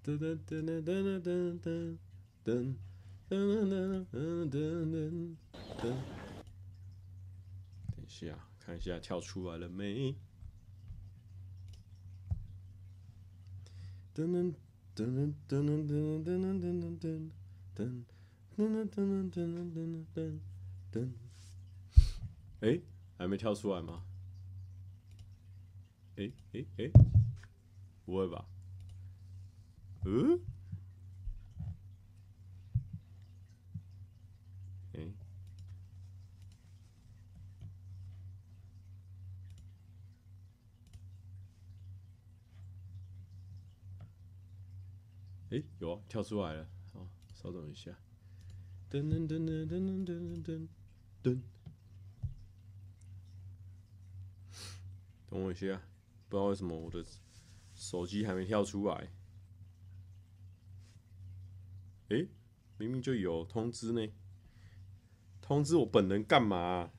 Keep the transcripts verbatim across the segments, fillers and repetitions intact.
噔噔噔噔噔噔噔噔噔噔噔噔噔。等一下，看一下跳出来了没？噔噔噔噔噔噔噔噔噔噔噔噔噔噔噔噔噔噔。哎，还没跳出来吗？哎哎哎，不会吧？嗯？哎。哎，有啊，跳出来了。好，稍等一下。噔噔噔噔噔噔噔噔。等我一下，不知道为什么我的手机还没跳出来。哎，明明就有通知呢。通知我本人干嘛啊？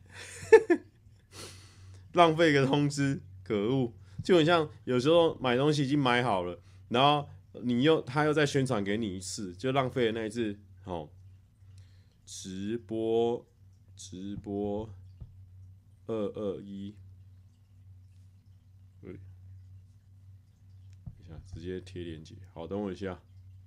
浪费一个通知，可恶！就很像有时候买东西已经买好了，然后你又他又再宣传给你一次，就浪费了那一次。哦，直播直播二二一，等一下直接贴链接。好，等我一下。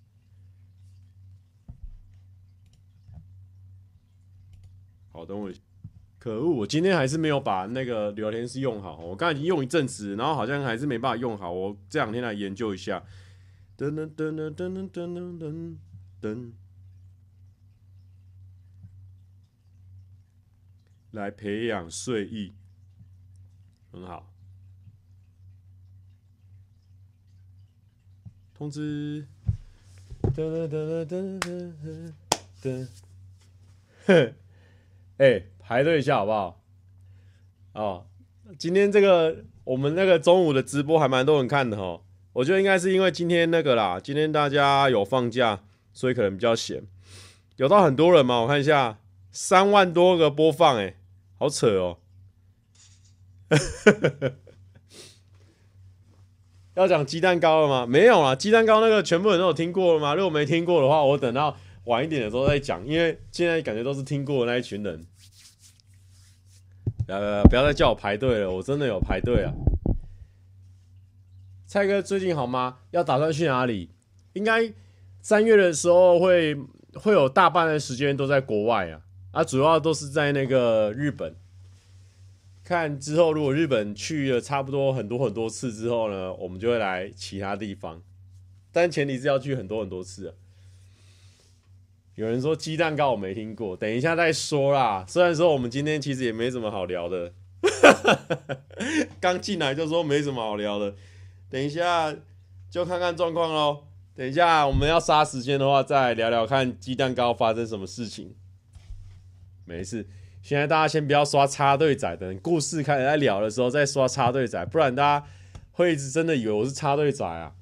好，等我一下。可恶，我今天还是没有把那个聊天室用好。我刚才已经用一阵子，然后好像还是没办法用好。我这两天来研究一下。噔噔噔噔噔噔噔噔噔，来培养睡意，很好。通知，噔噔噔噔噔噔噔，哼，哎，排队一下好不好？哦，今天这个我们那个中午的直播还蛮多人看的哦。我觉得应该是因为今天那个啦，今天大家有放假，所以可能比较闲。有到很多人吗？我看一下，三万多个播放，哎，好扯哦。要讲鸡蛋糕了吗？没有啦，鸡蛋糕那个全部人都有听过了吗？如果没听过的话，我等到晚一点的时候再讲，因为现在感觉都是听过的那一群人。呃，不要再叫我排队了，我真的有排队啊。蔡哥最近好吗？要打算去哪里？应该三月的时候会会有大半的时间都在国外啊，啊，主要都是在那个日本。看之后，如果日本去了差不多很多很多次之后呢，我们就会来其他地方，但前提是要去很多很多次啊。有人说鸡蛋糕我没听过，等一下再说啦。虽然说我们今天其实也没什么好聊的，刚进来就说没什么好聊的，等一下就看看状况咯。等一下我们要杀时间的话，再来聊聊看鸡蛋糕发生什么事情。没事。现在大家先不要刷插队仔，等故事开始在聊的时候再刷插队仔，不然大家会一直真的以为我是插队仔啊。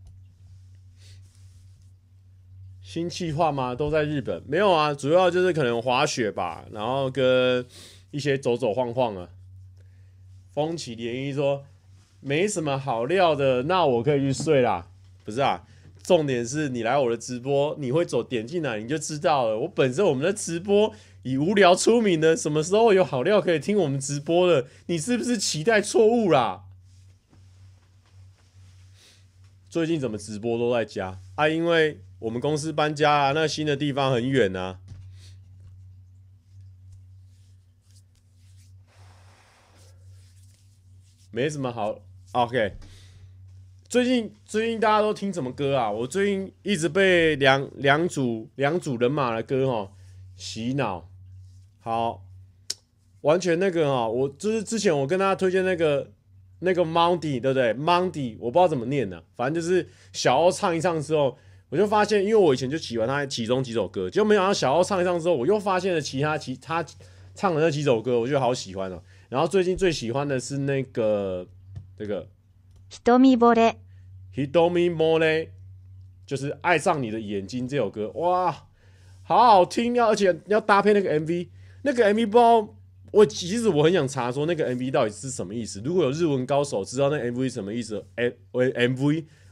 新企划吗？都在日本？没有啊，主要就是可能滑雪吧，然后跟一些走走晃晃啊。风起涟漪说没什么好料的，那我可以去睡啦。不是啊，重点是你来我的直播，你会走点进来你就知道了。我本身我们的直播以无聊出名的，什么时候有好料可以听我们直播的？你是不是期待错误啦？最近怎么直播都在家啊？因为我们公司搬家啊，那新的地方很远啊。没什么好 ，OK。最近最近大家都听什么歌啊？我最近一直被两两组两组人马的歌哈洗脑。好，完全那个哈，我就是之前我跟大家推荐那个那个 Monday 对不对 ？Monday 我不知道怎么念呢、啊，反正就是小欧唱一唱之后，我就发现，因为我以前就喜欢他其中几首歌，就没想到小欧唱一唱之后，我又发现了其他其他唱的那几首歌，我觉得好喜欢哦。然后最近最喜欢的是那个这个瞳惚れ Hitomi More， 就是爱上你的眼睛这首歌，哇，好好听啊！而且要搭配那个 M V， 那个 M V 不知道我其实我很想查说那个 M V 到底是什么意思。如果有日文高手知道那 M V 什么意思 ，M V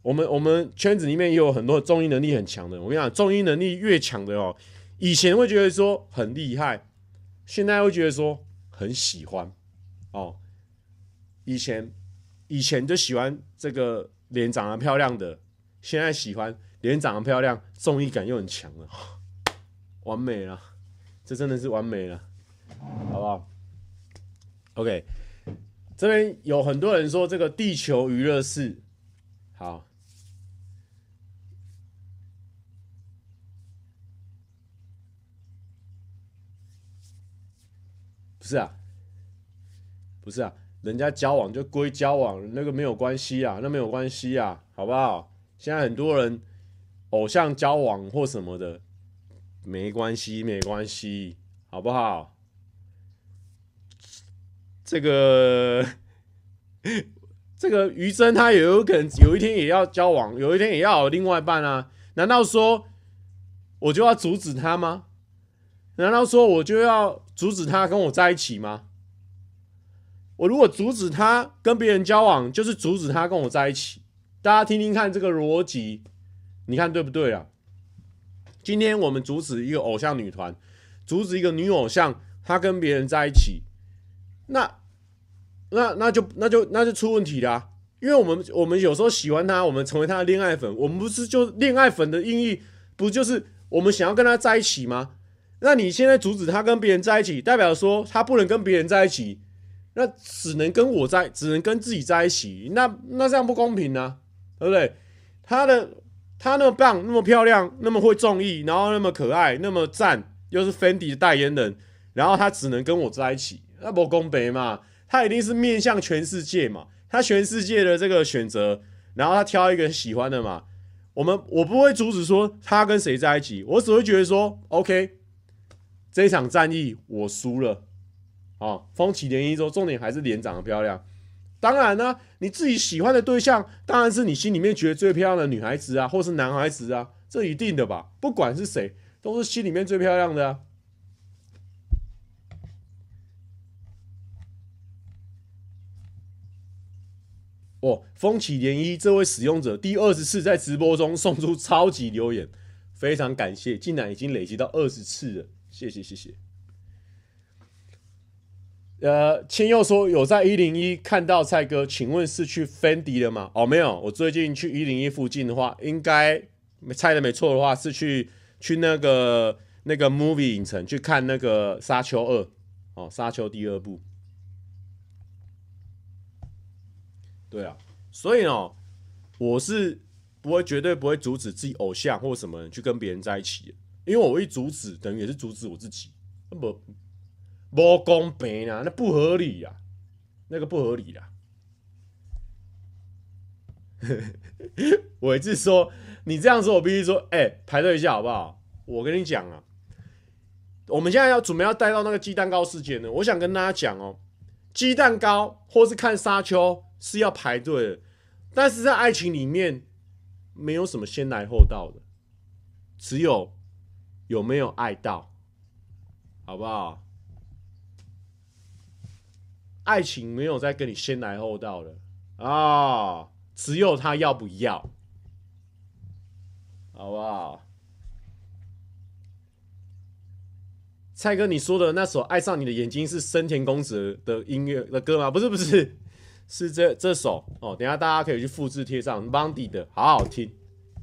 我们我们圈子里面也有很多综艺能力很强的。我跟你讲，综艺能力越强的哦，以前会觉得说很厉害，现在会觉得说很喜欢哦。以前以前就喜欢这个脸长得漂亮的，现在喜欢脸长得漂亮，综艺感又很强了，完美了，这真的是完美了，好不好 ？OK， 这边有很多人说这个地球娱乐室，好。不是啊，不是啊，人家交往就归交往，那个没有关系啊，那没有关系啊，好不好？现在很多人偶像交往或什么的，没关系，没关系，好不好？这个这个于真他也有可能有一天也要交往，有一天也要有另外一半啊？难道说我就要阻止他吗？难道说我就要阻止他跟我在一起吗？我如果阻止他跟别人交往，就是阻止他跟我在一起。大家听听看这个逻辑，你看对不对啊？今天我们阻止一个偶像女团，阻止一个女偶像她跟别人在一起，那那那就那就那就出问题啦、啊。因为我们我们有时候喜欢她，我们成为她的恋爱粉，我们不是就恋爱粉的意义，不就是我们想要跟她在一起吗？那你现在阻止她跟别人在一起，代表说她不能跟别人在一起。那只能跟我在，只能跟自己在一起，那那这样不公平啊，对不对？他的他那么棒，那么漂亮，那么会综艺，然后那么可爱，那么赞，又是 Fendi 的代言人，然后他只能跟我在一起，那不公平嘛？他一定是面向全世界嘛，他全世界的这个选择，然后他挑一个喜欢的嘛。我们我不会阻止说他跟谁在一起，我只会觉得说 ，OK， 这一场战役我输了。哦，风起涟漪之后，重点还是脸长得漂亮。当然呢、啊，你自己喜欢的对象，当然是你心里面觉得最漂亮的女孩子啊，或是男孩子啊，这一定的吧？不管是谁，都是心里面最漂亮的啊。哦，风起涟漪这位使用者第二十次在直播中送出超级留言，非常感谢，竟然已经累积到二十次了，谢谢谢谢。呃，千佑说有在一零一看到蔡哥，请问是去 Fendi 了吗？哦，没有，我最近去一零一附近的话，应该猜的没错的话，是去去那个那个 movie 影城去看那个沙丘二，哦，沙丘第二部。对啊，所以哦，我是不会绝对不会阻止自己偶像或什么人去跟别人在一起的，因为我一阻止，等于也是阻止我自己，不不公平啊，那不合理啊，那个不合理啦。我一直说你这样说，我必须说，哎、欸，排队一下好不好？我跟你讲啊，我们现在要准备要带到那个鸡蛋糕事件呢，我想跟大家讲哦，鸡蛋糕或是看沙丘是要排队的，但是在爱情里面没有什么先来后到的，只有有没有爱到，好不好？爱情没有在跟你先来后到的啊、哦，只有他要不要，好不好？蔡哥，你说的那首《爱上你的眼睛》是深田恭子的音乐的歌吗？不是，不是，是这这首哦。等一下大家可以去复制贴上 Mandy 的，好好听。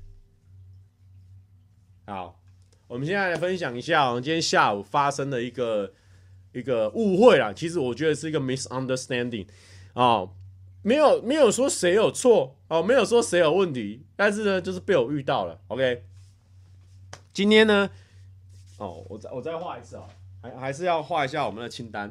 好，我们现在来分享一下我们今天下午发生的一个一个误会啦。其实我觉得是一个 misunderstanding 哦，没有没有说谁有错哦，没有说谁有问题，但是呢，就是被我遇到了。OK， 今天呢，哦，我再我再画一次啊，还还是要画一下我们的清单。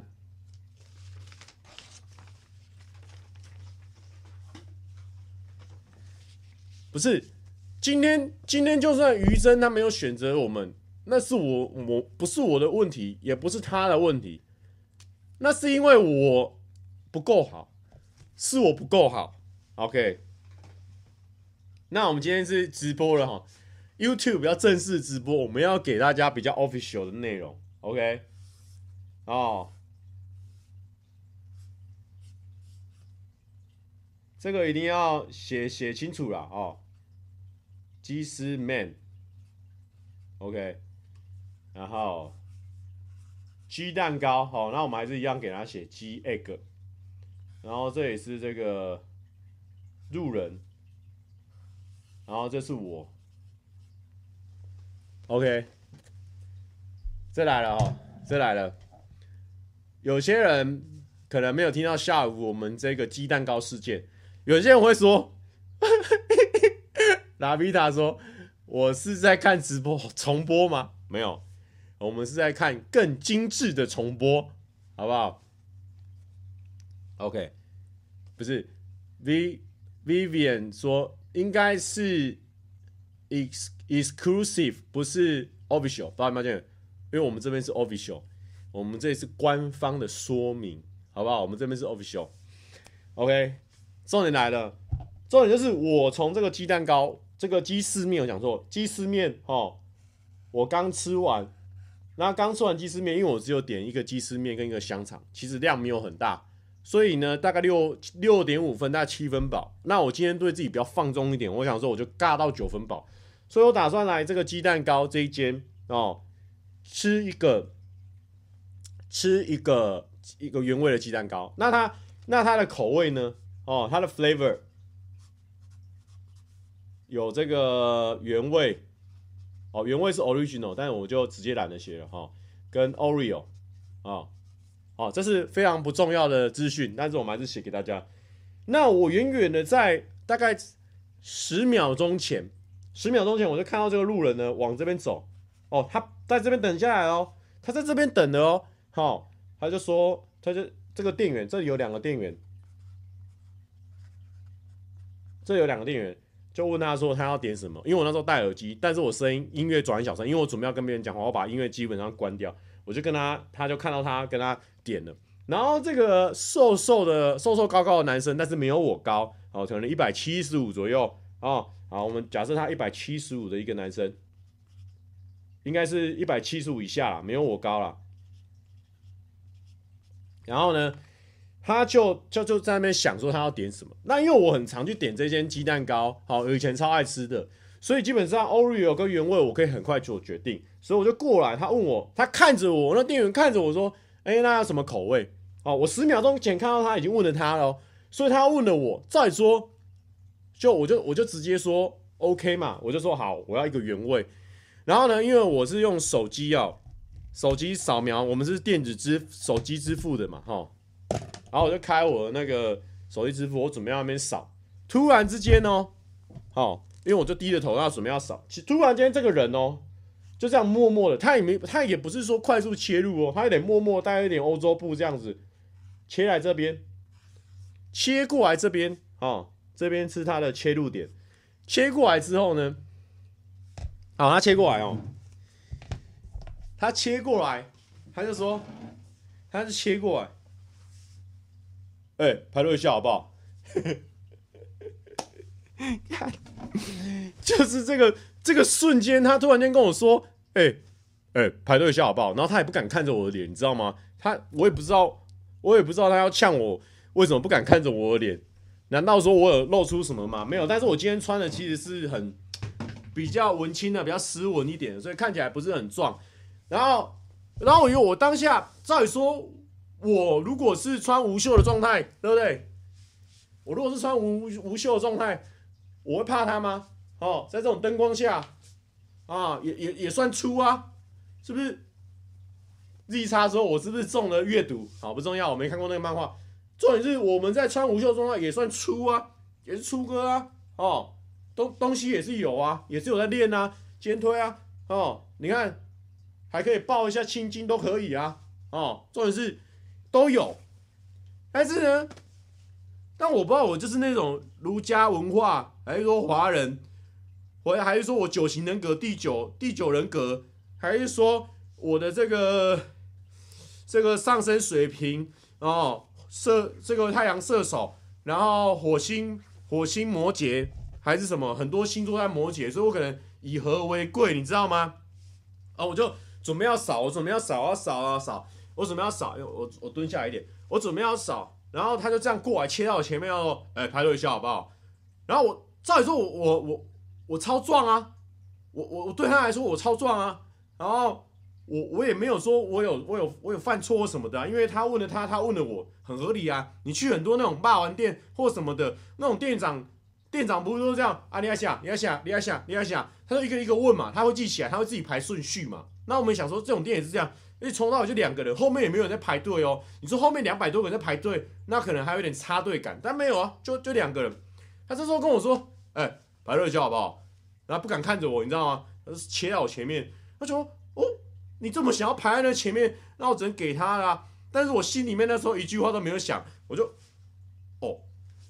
不是，今天今天就算于真他没有选择我们，那是我我不是我的问题，也不是他的问题，那是因为我不够好，是我不够好。OK， 那我们今天是直播了哈 ，YouTube 比较正式直播，我们要给大家比较 official 的内容。OK， 哦。 这个一定要写写清楚啦哦。鸡丝面 ，OK， 然后鸡蛋糕，好，那我们还是一样给他写鸡 egg， 然后这也是这个路人，然后这是我 ，OK， 这来了哈，这来了，有些人可能没有听到下午我们这个鸡蛋糕事件，有些人会说。拉比塔说：“我是在看直播重播吗？没有，我们是在看更精致的重播，好不好 ？OK， 不是 V Vivian 说应该是 ex exclusive， 不是 official， 发现没发现？因为我们这边是 official， 我们这里是官方的说明，好不好？我们这边是 official。OK， 重点来了，重点就是我从这个鸡蛋糕。”这个鸡丝面我讲错，鸡丝面哦，我刚吃完，那刚吃完鸡丝面，因为我只有点一个鸡丝面跟一个香肠，其实量没有很大，所以呢大概六六点五分，大概七分饱。那我今天对自己比较放纵一点，我想说我就尬到九分饱，所以我打算来这个鸡蛋糕这一间哦，吃一个吃一个一个原味的鸡蛋糕。那它那它的口味呢？哦，它的 flavor。有这个原味，哦，原味是 original， 但是我就直接懒得写了哈、哦，跟 Oreo 啊、哦，哦，这是非常不重要的资讯，但是我们还是写给大家。那我远远的在大概十秒钟前，十秒钟前我就看到这个路人呢往这边走，哦，他在这边等下来哦，他在这边等的哦，好、哦，他就说，他就这个店员，这里有两个店员，这有两个店员。就问他说他要点什么，因为我那时候戴耳机，但是我声音音乐转很小声，因为我准备要跟别人讲话，我把音乐基本上关掉，我就跟他，他就看到他跟他点了，然后这个瘦瘦的、瘦瘦高高的男生，但是没有我高，哦，可能一百七十五左右哦，好，我们假设他一百七十五的一个男生，应该是一百七十五以下啦，没有我高啦。然后呢？他就就就在那边想说他要点什么，那因为我很常去点这间鸡蛋糕，好，我以前超爱吃的，所以基本上 Oreo 跟原味我可以很快做决定，所以我就过来，他问我，他看着我，那店员看着我说，哎、欸，那要什么口味？哦，我十秒钟前看到他已经问了他了，所以他问了我，照理说，就我就我就直接说 OK 嘛，我就说好，我要一个原味。然后呢，因为我是用手机哦，手机扫描，我们是电子支手机支付的嘛，哈。然后我就开我的那个手机支付，我准备要那边扫，突然之间哦，好，因为我就低着头要准备要扫，其突然间这个人哦，就这样默默的，他也没，他也不是说快速切入哦，他有点默默带一点欧洲步这样子，切来这边，切过来这边，哦，这边是他的切入点，切过来之后呢，好，他切过来哦，他切过来，他就说，他是切过来。哎、欸，排队一下好不好？就是这个这个瞬间，他突然间跟我说：“哎、欸，哎、欸，排队一下好不好？”然后他也不敢看着我的脸，你知道吗？他我也不知道，我也不知道他要呛我，为什么不敢看着我的脸？难道说我有露出什么吗？没有，但是我今天穿的其实是很比较文青的，比较斯文一点的，所以看起来不是很壮。然后，然后我以为我当下照理说。我如果是穿无袖的状态，对不对？我如果是穿无无袖的状态，我会怕他吗？哦，在这种灯光下，啊，也也也算粗啊，是不是 ？Z 叉之后，我是不是中了阅读？好，不重要，我没看过那个漫画。重点是我们在穿无袖的状态也算粗啊，也是粗哥啊，哦，东东西也是有啊，也是有在练啊，肩推啊，哦，你看还可以抱一下青筋都可以啊，哦，重点是。都有，但是呢，但我不知道我就是那种儒家文化，还是说华人，我还是说我九型人格第九第九人格，还是说我的这个这个上升水平哦，射这个太阳射手，然后火星火星摩羯还是什么，很多星座在摩羯，所以我可能以和为贵，你知道吗？啊、哦，我就准备要扫，我准备要扫，要扫啊扫。我准备要扫，我我蹲下来一点，我准备要扫， 然后他就这样过来切到我前面哦，哎，排队一下好不好？然后我照理说我我我我超壮啊，我我我对他来说我超壮啊，然后我我也没有说我有我有我有犯错或什么的、啊，因为他问了他，他问了我，很合理啊。你去很多那种霸王店或什么的那种店长，店长不是都这样啊？你要想，你要想，你要想，你要想，他就一个一个问嘛，他会记起来，他会自己排顺序嘛。那我们想说这种店也是这样。因为从头到尾就两个人，后面也没有人在排队哦。你说后面两百多个人在排队，那可能还有点插队感，但没有啊，就就两个人。他这时候跟我说：“哎、欸，排队一下好不好？”然后不敢看着我，你知道吗？他就切到我前面，他说：“哦，你这么想要排在那前面，那我只能给他啦、啊。”但是我心里面那时候一句话都没有想，我就哦，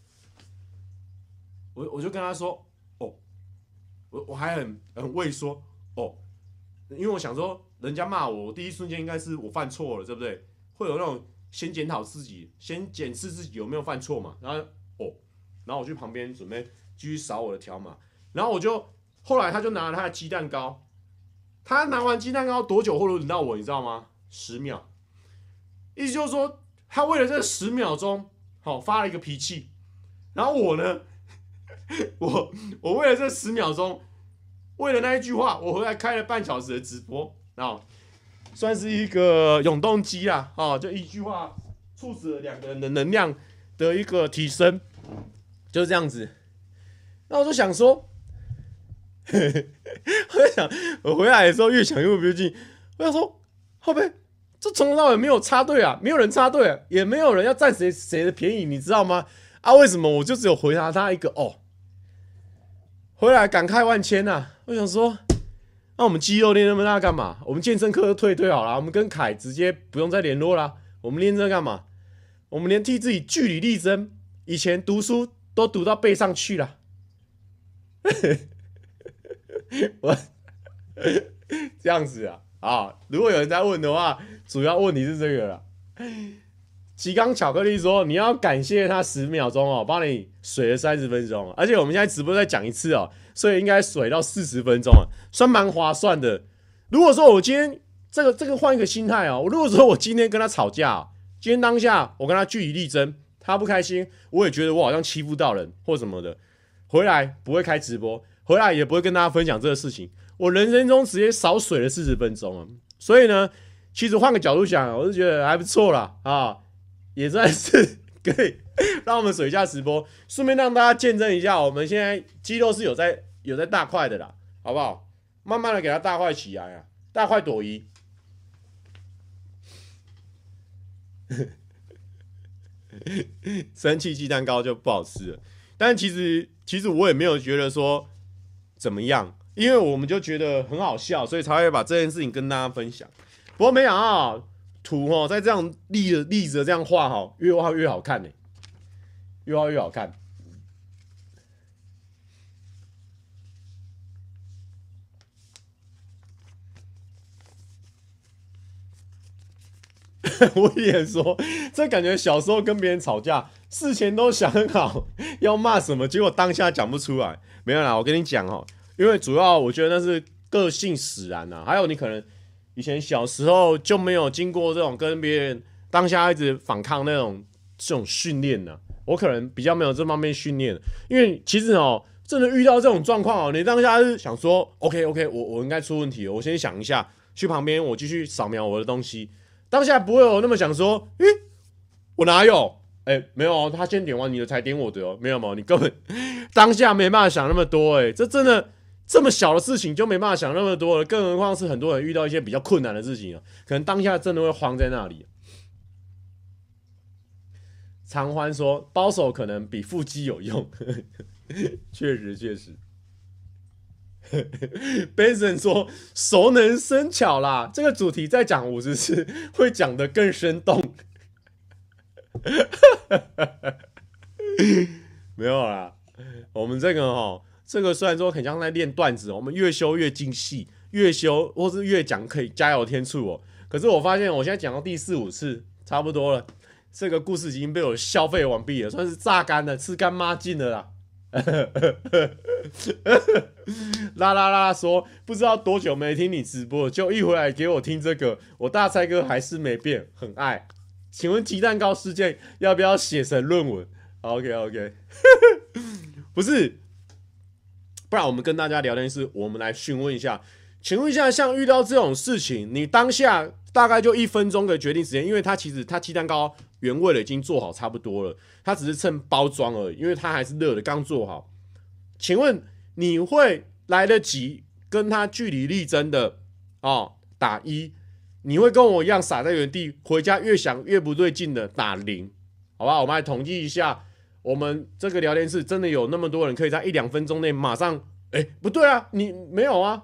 我我就跟他说：“哦，我我还很很畏缩哦，因为我想说。”人家骂我，我第一瞬间应该是我犯错了，对不对？会有那种先检讨自己，先检视自己有没有犯错嘛。然后哦，然后我去旁边准备继续扫我的条码。然后我就后来他就拿了他的鸡蛋糕，他拿完鸡蛋糕多久会轮到我，你知道吗？十秒，意思就是说他为了这十秒钟，好、哦、发了一个脾气。然后我呢，我我为了这十秒钟，为了那一句话，我回来开了半小时的直播。哦，算是一个永动机啊，哦，就一句话促使了两个人的能量的一个提升，就是这样子。那我就想说，呵呵我在想，我回来的时候越想越不对劲，我想说，后面这从头到尾没有插队啊，没有人插队、啊，也没有人要占谁谁的便宜，你知道吗？啊，为什么我就只有回答他一个哦？回来感慨万千啊！我想说。那我们肌肉练那么大干嘛？我们健身课都退退好了，我们跟凯直接不用再联络啦。我们练这干嘛？我们连替自己据理力争，以前读书都读到背上去了。我这样子啊啊！如果有人在问的话，主要问题是这个啦。吉冈巧克力说：“你要感谢他十秒钟哦，帮你水了三十分钟，而且我们现在直播再讲一次哦。”所以应该水到四十分钟啊，算蛮划算的。如果说我今天这个这个换一个心态啊，如果说我今天跟他吵架、啊，今天当下我跟他据理力争，他不开心，我也觉得我好像欺负到人或什么的，回来不会开直播，回来也不会跟大家分享这个事情。我人生中直接少水了四十分钟啊。所以呢，其实换个角度想，我是觉得还不错啦啊，也算是可以让我们水下直播，顺便让大家见证一下，我们现在肌肉是有在。有在大块的啦，好不好？慢慢的给它大块起来啊，大块朵颐。生气鸡蛋糕就不好吃了，但其实其实我也没有觉得说怎么样，因为我们就觉得很好笑，所以才会把这件事情跟大家分享。不过没想到图哦，在这样立着立着这样画哈，越画越好看呢、欸，越画越好看。我也说，这感觉小时候跟别人吵架，事前都想好要骂什么，结果当下讲不出来。没有啦，我跟你讲哦，因为主要我觉得那是个性使然啊，还有你可能以前小时候就没有经过这种跟别人当下一直反抗那种这种训练呢，我可能比较没有这方面训练。因为其实哦，真的遇到这种状况哦，你当下是想说 ，OK OK， 我我应该出问题了，我先想一下，去旁边我继续扫描我的东西。当下不会有那么想说，诶、欸，我哪有？哎、欸，没有哦，他先点完你的才点我的哦，没有嘛？你根本当下没办法想那么多、欸，哎，这真的这么小的事情就没办法想那么多了，更何况是很多人遇到一些比较困难的事情啊，可能当下真的会慌在那里。常欢说，包手可能比腹肌有用，确实确实。Benson 说：“熟能生巧啦，这个主题再讲五十次，会讲得更生动。”没有啦，我们这个哦，这个虽然说很像在练段子，我们越修越精细，越修或是越讲可以加油添醋哦。可是我发现我现在讲到第四五次，差不多了，这个故事已经被我消费完毕了，算是榨干了，吃干抹净了啦。啦啦啦说不知道多久没听你直播，就一回来给我听这个，我大蔡哥还是没变，很爱， 请问鸡蛋糕事件要不要写成论文 ？OK OK， 不是，不然我们跟大家聊天是，我们来询问一下，请问一下，像遇到这种事情，你当下大概就一分钟的决定时间，因为它其实它鸡蛋糕原味的已经做好差不多了，它只是趁包装而已，因为它还是热的，刚做好。请问你会来得及跟它据理力争的哦？打一，你会跟我一样傻在原地，回家越想越不对劲的打零，好吧？我们来统计一下，我们这个聊天室真的有那么多人可以在一两分钟内马上，哎，不对啊，你没有啊？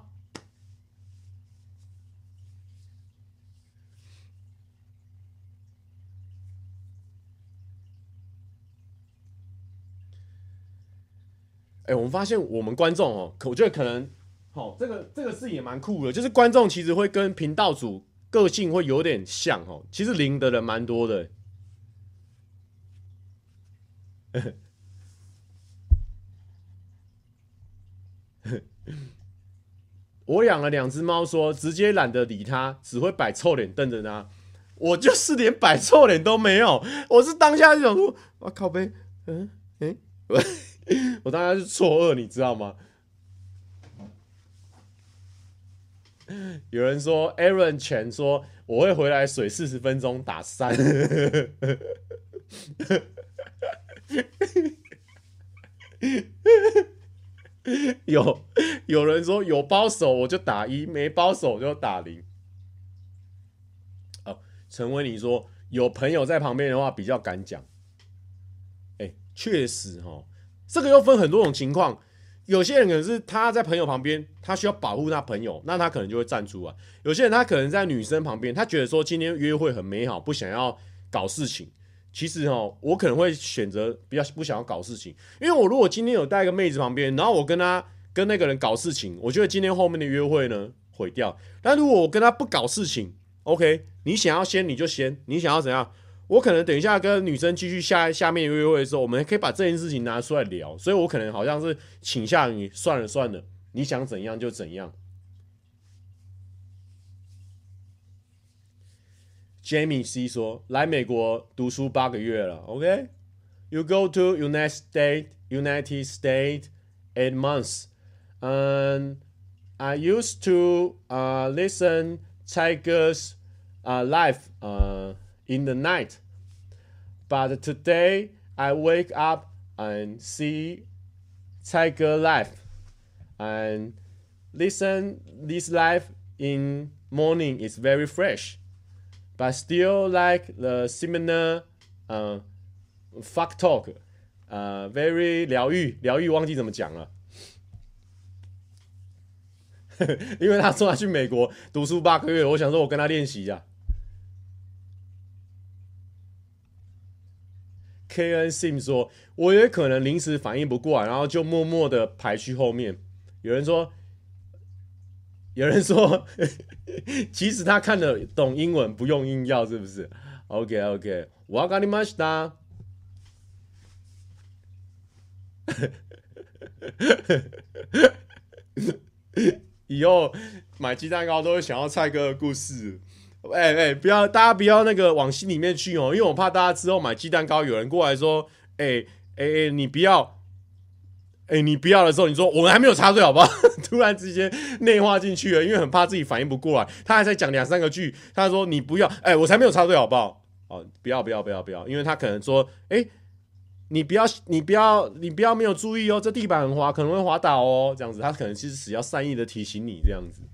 哎，我们发现我们观众哦，我觉得可能，哦，这个这个事也蛮酷的，就是观众其实会跟频道主个性会有点像哦。其实零的人蛮多的。我养了两只猫说，直接懒得理它，只会摆臭脸瞪着它。我就是连摆臭脸都没有，我是当下就想说，我靠背，嗯嗯，我当下是错愕，你知道吗？有人说 Aaron 全说我会回来水四十分钟打三，有有人说有包手我就打一，没包手就打零。哦，陈威你说有朋友在旁边的话比较敢讲，哎、欸，确实哈，这个又分很多种情况。有些人可能是他在朋友旁边，他需要保护他朋友，那他可能就会站出来。有些人他可能在女生旁边，他觉得说今天约会很美好，不想要搞事情。其实哦，我可能会选择比较不想要搞事情，因为我如果今天有带一个妹子旁边，然后我跟他跟那个人搞事情，我觉得今天后面的约会呢毁掉。但如果我跟他不搞事情 ，OK， 你想要先你就先，你想要怎样？我可能等一下跟女生继续下下面约会的时候，我们可以把这件事情拿出来聊，所以我可能好像是倾向于算了算了，你想怎样就怎样。Jamie C 说来美国读书八个月了 ，OK？You go to United States, United States eight months, and I used to uh, listen Tiger's uh, live uh, in the night. But today I wake up and see Tiger live and listen this live in morning is very fresh, but still like the similar uh, fuck talk, uh, very 疗愈疗愈忘记怎么讲了，因为他说他去美国读书八个月，我想说我跟他练习一下。K N Sim 说：“我也可能临时反应不过来，然后就默默的排去后面。”有人说：“有人说，其实他看得懂英文，不用硬要，是不是 ？”OK OK， わかりました。以后买鸡蛋糕都会想要蔡哥的故事。哎、欸、哎、欸，不要，大家不要那个往心里面去哦，因为我怕大家之后买鸡蛋糕，有人过来说，哎哎哎，你不要，哎、欸、你不要的时候，你说我们还没有插队好不好？突然之间内化进去了，因为很怕自己反应不过来，他还在讲两三个句，他说你不要，哎、欸、我才没有插队好不好？哦，不要不要不要不要，因为他可能说，哎、欸、你不要你不要你不要没有注意哦，这地板很滑，可能会滑倒哦，这样子，他可能其实只要善意的提醒你这样子。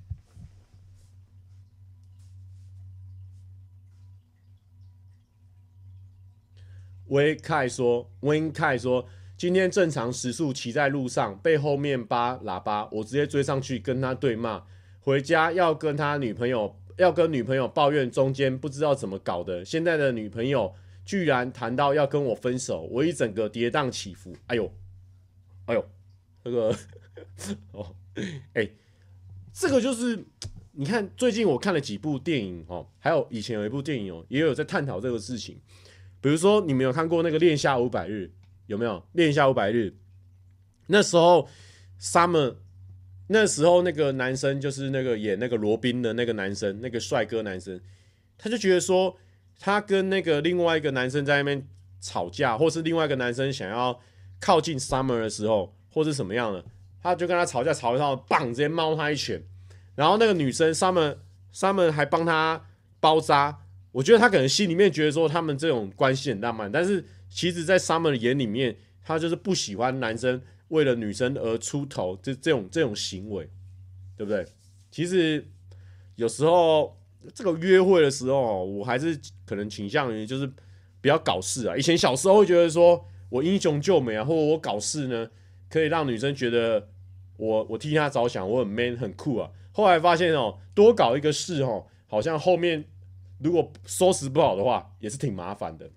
威凯说：“温凯说，今天正常时速骑在路上，被后面扒喇叭，我直接追上去跟他对骂。回家要跟他女朋友，要跟女朋友抱怨，中间不知道怎么搞的，现在的女朋友居然谈到要跟我分手，我一整个跌宕起伏。哎呦，哎呦，这个哦，哎，这个就是你看，最近我看了几部电影哦，还有以前有一部电影哦，也有在探讨这个事情。”比如说，你们有看过那个《恋夏五百日》有没有？《恋夏五百日》那时候 ，Summer 那时候那个男生就是那个演那个罗宾的那个男生，那个帅哥男生，他就觉得说， 他跟那个另外一个男生在那边吵架，或是另外一个男生想要靠近 Summer 的时候，或是什么样的，他就跟他吵架，吵到棒直接猫他一拳，然后那个女生 Summer Summer 还帮他包扎。我觉得他可能心里面觉得说他们这种关系很浪漫，但是其实，在 Summer 的眼里面，他就是不喜欢男生为了女生而出头这这种这种行为，对不对？其实有时候这个约会的时候，我还是可能倾向于就是不要搞事啊。以前小时候会觉得说我英雄救美啊，或者我搞事呢，可以让女生觉得我我替她着想，我很 man 很酷啊。后来发现哦，多搞一个事哦，好像后面如果收拾不好的话，也是挺麻烦的。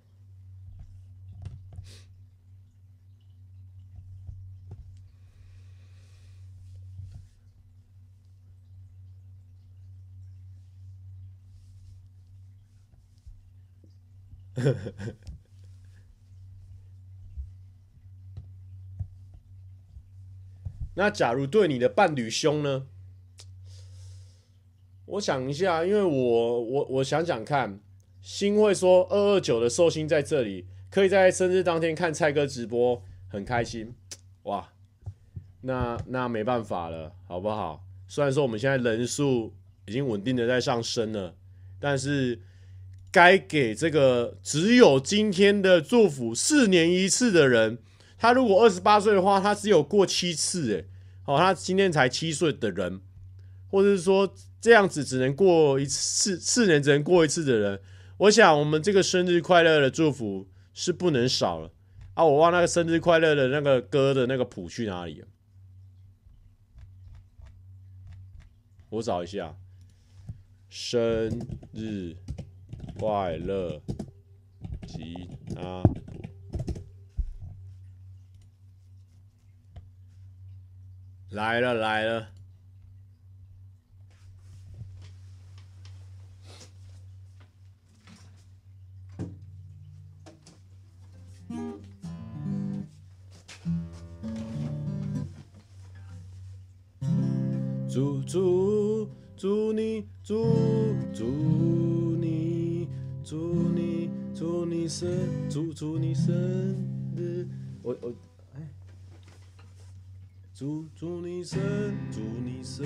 那假如对你的伴侣凶呢？我想一下，因为我我我想想看，新会说二二九的寿星在这里，可以在生日当天看蔡哥直播，很开心，哇！那那没办法了，好不好？虽然说我们现在人数已经稳定的在上升了，但是该给这个只有今天的祝福四年一次的人，他如果二十八岁的话，他只有过七次，哎，好，他今天才七岁的人，或者是说这样子只能过一次，四年只能过一次的人，我想我们这个生日快乐的祝福是不能少了啊！我忘那个生日快乐的那个歌的那个谱去哪里了？我找一下，生日快乐吉他谱，来了来了。祝祝祝你祝祝你祝你祝你生祝祝你生日，我我哎，祝祝你生祝你生，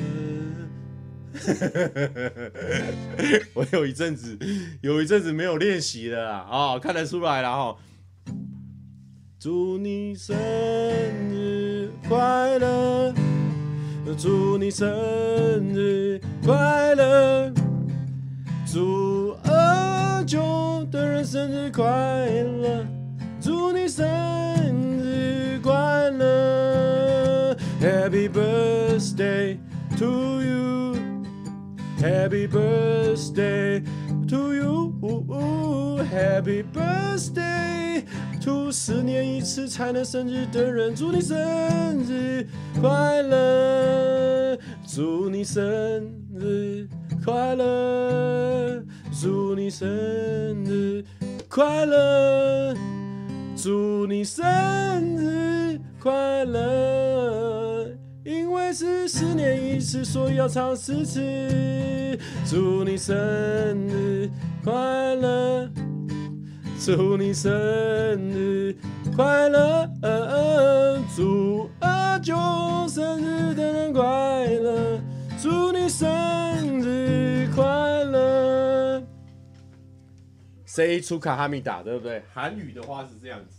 我有一阵子有一阵子没有练习了啦，啊、哦，看得出来了哈。祝你生日快乐！祝你生日快乐！祝二九的人生日快乐！祝你生日快乐 ！Happy birthday to you! Happy birthday to you! Happy birthday to 四年一次才能生日的人，祝你生日快乐！祝你生日快乐！祝你生日快乐！祝你生日快乐！因为是四年一次，所以要唱四次。祝你生日快乐！祝你生日快乐！祝二九生日的人快乐！祝你生日快乐！谁出卡哈密达，对不对？韩语的话是这样子。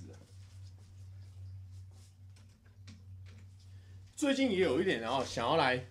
最近也有一点，然后想要来，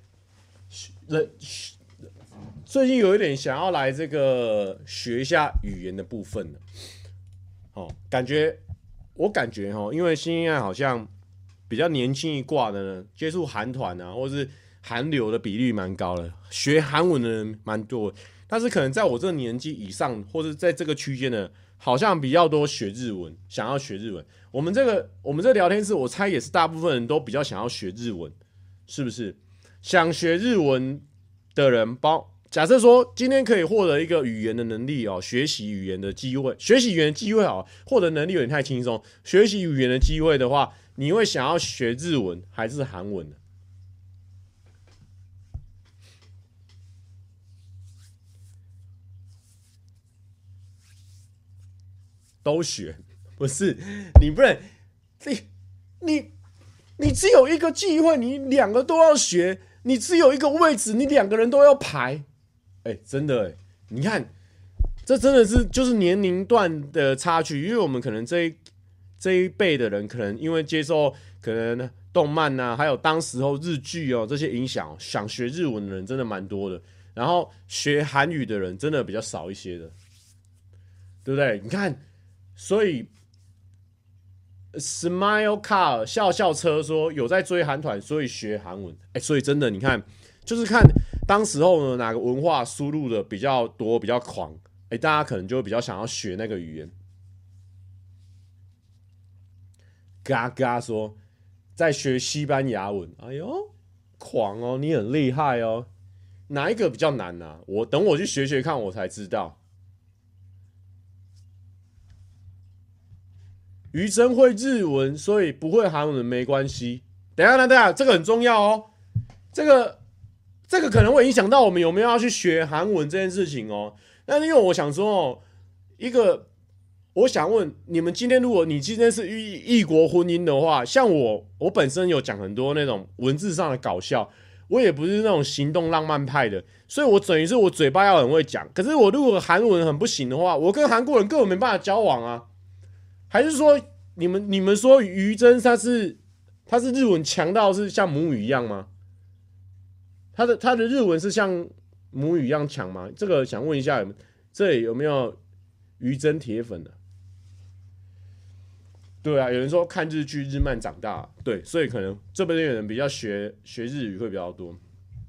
最近有一点想要来这个学一下语言的部分了。哦，感觉我感觉哈，因为现在好像比较年轻一挂的呢，接触韩团啊，或是韩流的比率蛮高的，学韩文的人蛮多的。但是可能在我这个年纪以上，或是在这个区间呢，好像比较多学日文，想要学日文。我们这个我们这个聊天室，我猜也是大部分人都比较想要学日文，是不是？想学日文的人包。假设说今天可以获得一个语言的能力哦，学习语言的机会，学习语言机会好，获得能力有点太轻松。学习语言的机会的话，你会想要学日文还是韩文呢？ 都学，不是你不能，你你你只有一个机会，你两个都要学，你只有一个位置，你两个人都要排，哎、欸，真的哎、欸，你看，这真的是就是年龄段的差距，因为我们可能这一这一辈的人，可能因为接受可能动漫啊，还有当时候日剧哦这些影响，想学日文的人真的蛮多的，然后学韩语的人真的比较少一些的，对不对？你看，所以 Smile Car 笑笑车说有在追韩团，所以学韩文，哎，所以真的你看，就是看当时候呢哪个文化输入的比较多，比较狂，哎，大家可能就会比较想要学那个语言。嘎嘎说在学西班牙文，哎呦，狂哦，你很厉害哦。哪一个比较难啊？我等我去学学看，我才知道。于真会日文，所以不会韩文没关系。等一下，等一下，这个很重要哦。这个这个可能会影响到我们有没有要去学韩文这件事情哦。但是因为我想说哦，一个我想问你们，今天如果你今天是异异国婚姻的话，像我，我本身有讲很多那种文字上的搞笑，我也不是那种行动浪漫派的，所以我等于是我嘴巴要很会讲。可是我如果韩文很不行的话，我跟韩国人根本没办法交往啊。还是说你们你们说于真他是他是日文强到是像母语一样吗？他的他的日文是像母语一样强吗？这个想问一下，这里有没有于真铁粉的？对啊，有人说看日剧日漫长大，对，所以可能这边的人比较学学日语会比较多。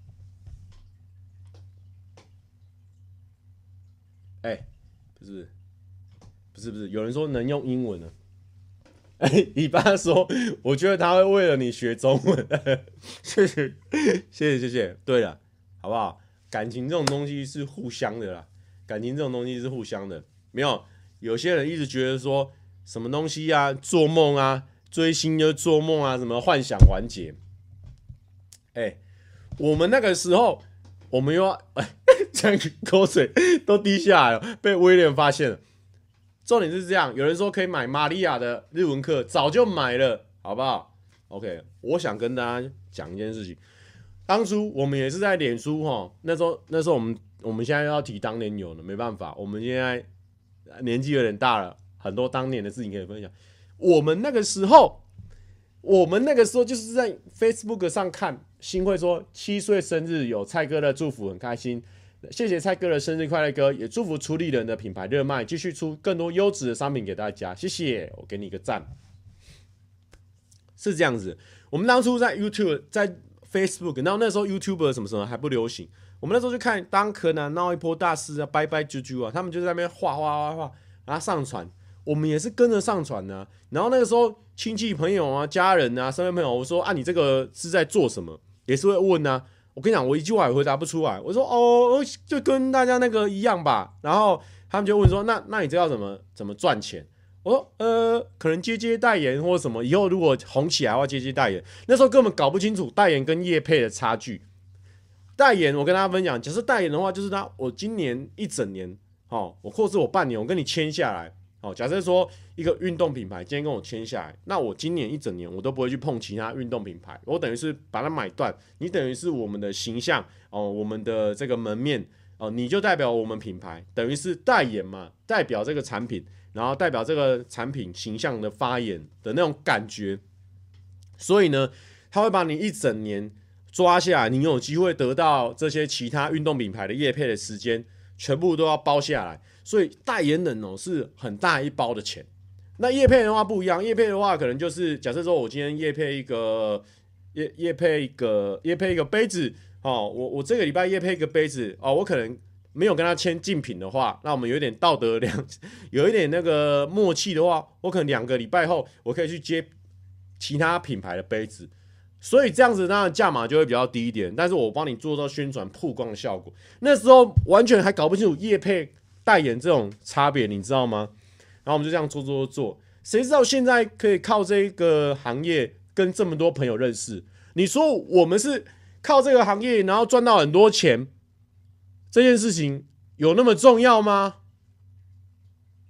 哎、欸，不是。不是不是，有人说能用英文呢。哎、欸，尾巴说，我觉得他会为了你学中文。谢谢，谢谢，谢谢。对了，好不好？感情这种东西是互相的啦，感情这种东西是互相的。没有，有些人一直觉得说什么东西啊，做梦啊，追星就做梦啊，什么幻想环节。哎、欸，我们那个时候，我们又要，哎、欸，这口水都滴下来了，被威廉发现了。重点是这样，有人说可以买玛利亚的日文课，早就买了，好不好 ？OK， 我想跟大家讲一件事情。当初我们也是在脸书哈，那时候那时候我们我们现在要提当年有的，没办法，我们现在年纪有点大了，很多当年的事情可以分享。我们那个时候，我们那个时候就是在 Facebook 上看，新会说七岁生日有蔡哥的祝福，很开心。谢谢蔡哥的生日快乐歌，也祝福处理人的品牌热卖，继续出更多优质的商品给大家。谢谢，我给你一个赞。是这样子，我们当初在 YouTube、在 Facebook， 然后那时候 YouTuber 什么什么还不流行，我们那时候就看当柯南闹一波大事啊，拜拜啾啾啊，他们就在那边画画画画，然后上传，我们也是跟着上传的、啊。然后那个时候亲戚朋友啊、家人啊、身边朋友，我说啊，你这个是在做什么？也是会问啊。我跟你讲，我一句话也回答不出来。我说哦，就跟大家那个一样吧。然后他们就问说，那那你这要怎么怎么赚钱？我说呃，可能接接代言或者什么，以后如果红起来的话接接代言。那时候根本搞不清楚代言跟业配的差距。代言，我跟大家分享，假设代言的话，就是他我今年一整年，哦，我或是我半年，我跟你签下来。哦，假设说一个运动品牌今天跟我签下来，那我今年一整年我都不会去碰其他运动品牌，我等于是把它买断，你等于是我们的形象哦，我们的这个门面哦，你就代表我们品牌，等于是代言嘛，代表这个产品，然后代表这个产品形象的发言的那种感觉，所以呢，他会把你一整年抓下来，你有机会得到这些其他运动品牌的业配的时间，全部都要包下来。所以代言人哦是很大一包的钱，那业配的话不一样，业配的话可能就是假设说我今天业配一个业业配一个业配一个杯子哦，我我这个礼拜业配一个杯子哦，我可能没有跟他签竞品的话，那我们有一点道德良，有一点那个默契的话，我可能两个礼拜后我可以去接其他品牌的杯子。所以这样子当然价码就会比较低一点，但是我帮你做到宣传曝光的效果。那时候完全还搞不清楚业配代言这种差别，你知道吗？然后我们就这样做做做，谁知道现在可以靠这个行业跟这么多朋友认识？你说我们是靠这个行业然后赚到很多钱，这件事情有那么重要吗？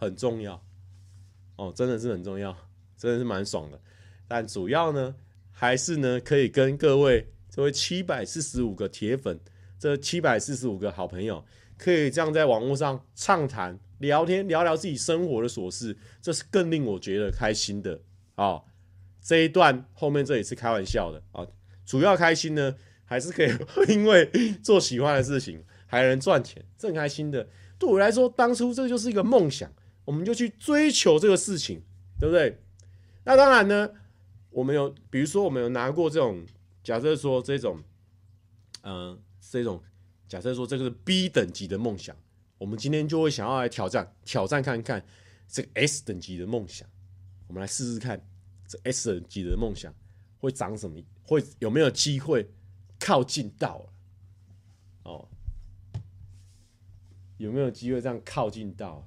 很重要哦，真的是很重要，真的是蛮爽的。但主要呢，还是呢可以跟各位这位七百四十五个铁粉，这七百四十五个好朋友，可以这样在网络上畅谈、聊天，聊聊自己生活的琐事，这是更令我觉得开心的啊、哦。这一段后面这里是开玩笑的啊、哦，主要开心呢，还是可以因为做喜欢的事情还能赚钱，这很开心的。对我来说，当初这就是一个梦想，我们就去追求这个事情，对不对？那当然呢，我们有，比如说我们有拿过这种，假设说这种，呃，这种假设说这个是 B 等级的梦想，我们今天就会想要来挑战，挑战看看这个 S 等级的梦想，我们来试试看这 S 等级的梦想会长什么，会有没有机会靠近到哦？有没有机会这样靠近到？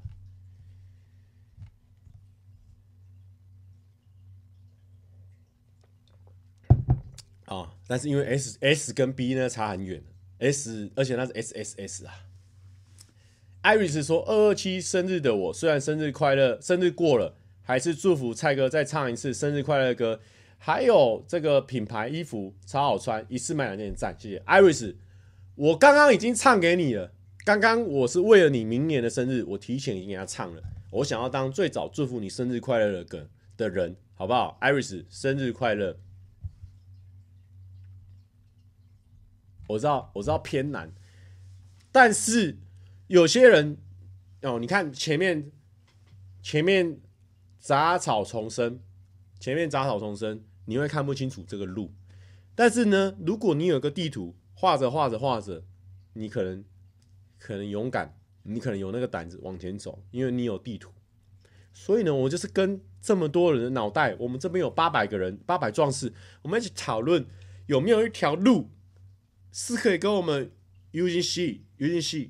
哦，但是因为 S S 跟 B 呢差很远 ，S 而且那是 S S S 啊。Iris 说：“二二七生日的我，虽然生日快乐，生日过了，还是祝福蔡哥再唱一次生日快乐歌。还有这个品牌衣服超好穿，一次买两件赞，谢谢 Iris。我刚刚已经唱给你了。”刚刚我是为了你明年的生日，我提前已经给他唱了。我想要当最早祝福你生日快乐的歌的人，好不好 ？Iris 生日快乐！我知道，我知道偏难，但是有些人哦，你看前面前面杂草丛生，前面杂草丛生，你会看不清楚这个路。但是呢，如果你有个地图，画着画着画着，你可能。可能勇敢，你可能有那个胆子往前走，因为你有地图。所以呢，我就是跟这么多人的脑袋，我们这边有八百个人，八百壮士，我们一起讨论有没有一条路是可以跟我们 U G C U G C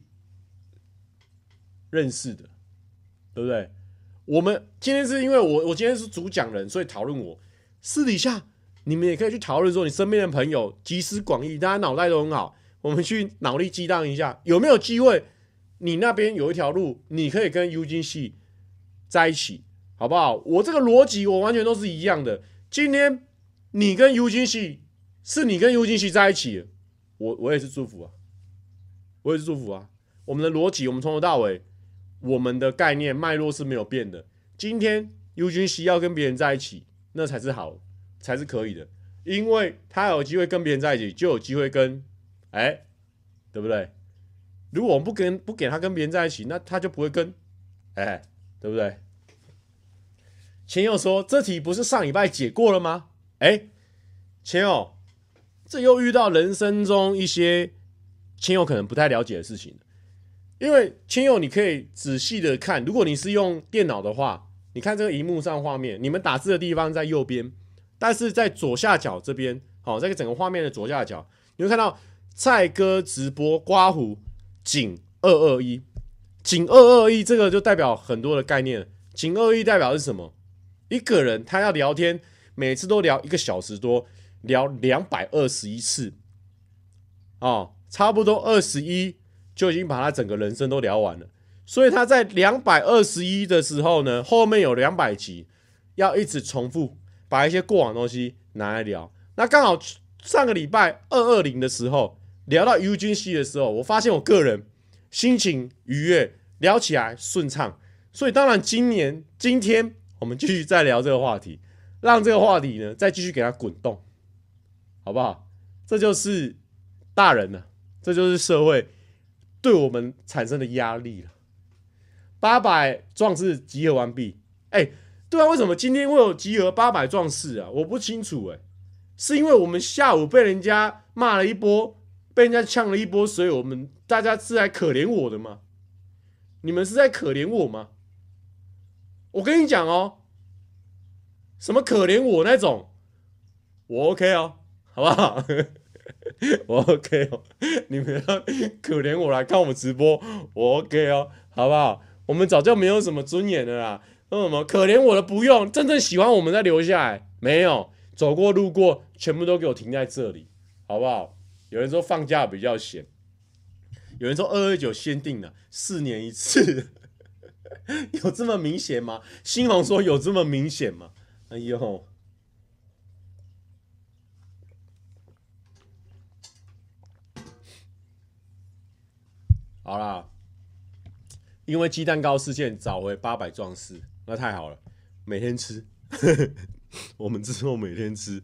认识的，对不对？我们今天是因为我我今天是主讲人，所以讨论我。私底下你们也可以去讨论说，你身边的朋友集思广益，大家脑袋都很好。我们去脑力激荡一下，有没有机会？你那边有一条路，你可以跟 U G C 在一起，好不好？我这个逻辑我完全都是一样的。今天你跟 U G C 是你跟 U G C 在一起，我我也是祝福啊，我也是祝福啊。我们的逻辑，我们从头到尾，我们的概念脉络是没有变的。今天 U G C 要跟别人在一起，那才是好，才是可以的，因为他有机会跟别人在一起，就有机会跟。哎，对不对？如果我们不跟不给他跟别人在一起，那他就不会跟，哎，对不对？前友说这题不是上礼拜解过了吗？哎，前友，这又遇到人生中一些前友可能不太了解的事情，因为前友你可以仔细的看，如果你是用电脑的话，你看这个荧幕上画面，你们打字的地方在右边，但是在左下角这边，好、哦，这个整个画面的左下角，你会看到。蔡哥直播刮胡井二二一，井二二一这个就代表很多的概念。井二一代表是什么？一个人他要聊天，每次都聊一个小时多，聊两百二十一次，哦，差不多二十一就已经把他整个人生都聊完了。所以他在两百二十一的时候呢，后面有两百集，要一直重复把一些过往的东西拿来聊。那刚好上个礼拜二二零的时候。聊到 U G C 的时候，我发现我个人心情愉悦，聊起来顺畅，所以当然今年今天我们继续再聊这个话题，让这个话题呢再继续给它滚动，好不好？这就是大人了，这就是社会对我们产生的压力了。八百壮士集合完毕，哎、欸，对啊，为什么今天会有集合八百壮士啊？我不清楚、欸，哎，是因为我们下午被人家骂了一波。被人家呛了一波，所以我们大家是在可怜我的吗？你们是在可怜我吗？我跟你讲哦，什么可怜我那种，我 OK 哦，好不好？我 OK 哦，你们要可怜我来看我们直播，我 OK 哦，好不好？我们早就没有什么尊严了啦，那什么可怜我的不用，真正喜欢我们再留下来，没有走过路过，全部都给我停在这里，好不好？有人说放假比较闲，有人说二二九限定了四年一次， 有这么明显吗？新红说有这么明显吗？哎呦，好啦，因为鸡蛋糕事件找回八百壮士，那太好了，每天吃，我们之后每天吃。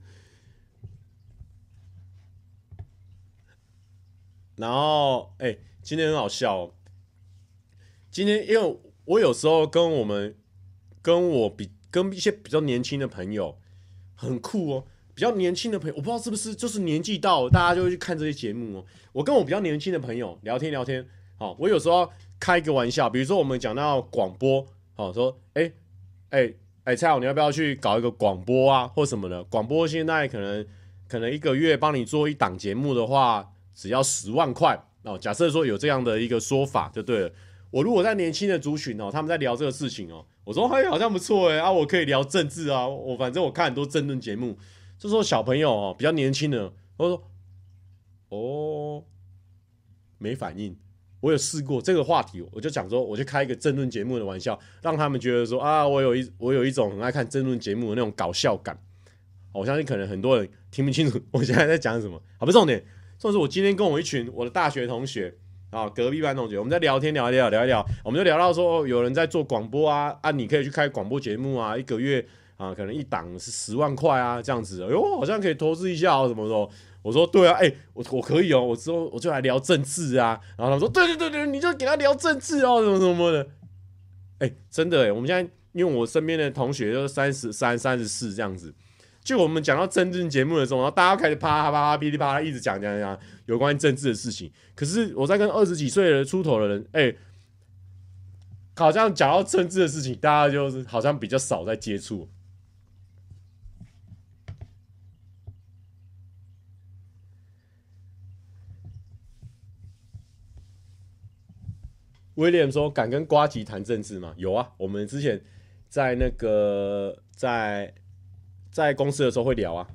然后，哎、欸，今天很好笑、哦。今天因为我有时候跟我们跟我比跟一些比较年轻的朋友很酷哦，比较年轻的朋友，我不知道是不是就是年纪到了，大家就会去看这些节目哦。我跟我比较年轻的朋友聊天聊天，好，我有时候开一个玩笑，比如说我们讲到广播，好说，哎哎哎，蔡好，你要不要去搞一个广播啊，或什么的？广播现在可能可能一个月帮你做一档节目的话，只要十万块哦。假设说有这样的一个说法就对了。我如果在年轻的族群哦，他们在聊这个事情哦，我说哎好像不错哎啊，我可以聊政治啊，我反正我看很多政论节目。这时候小朋友哦，比较年轻的，我说哦没反应。我有试过这个话题，我就讲说，我就开一个政论节目的玩笑，让他们觉得说啊，我有一我有一种很爱看政论节目的那种搞笑感。我相信可能很多人听不清楚我现在在讲什么，啊，不是重点，重点是我今天跟我一群我的大学同学啊，隔壁班同学，我们在聊天聊一聊聊一聊，我们就聊到说有人在做广播啊，啊，你可以去开广播节目啊，一个月啊，可能一档是十万块啊，这样子，哎呦，好像可以投资一下哦，什么的。我说对啊，哎、欸，我我可以哦，我之后我就来聊政治啊，然后他们说对对对对，你就给他聊政治哦，什么什么的，哎、欸，真的哎、欸，我们现在因为我身边的同学都三十三、三十四这样子。就我们讲到政治节目的时候，然后大家开始啪啪啪噼里啪啦一直讲讲讲有关政治的事情。可是我在跟二十几岁的出头的人，哎、欸，好像讲到政治的事情，大家就是好像比较少在接触。威廉说：“敢跟呱吉谈政治吗？”有啊，我们之前在那个在在公司的时候会聊啊。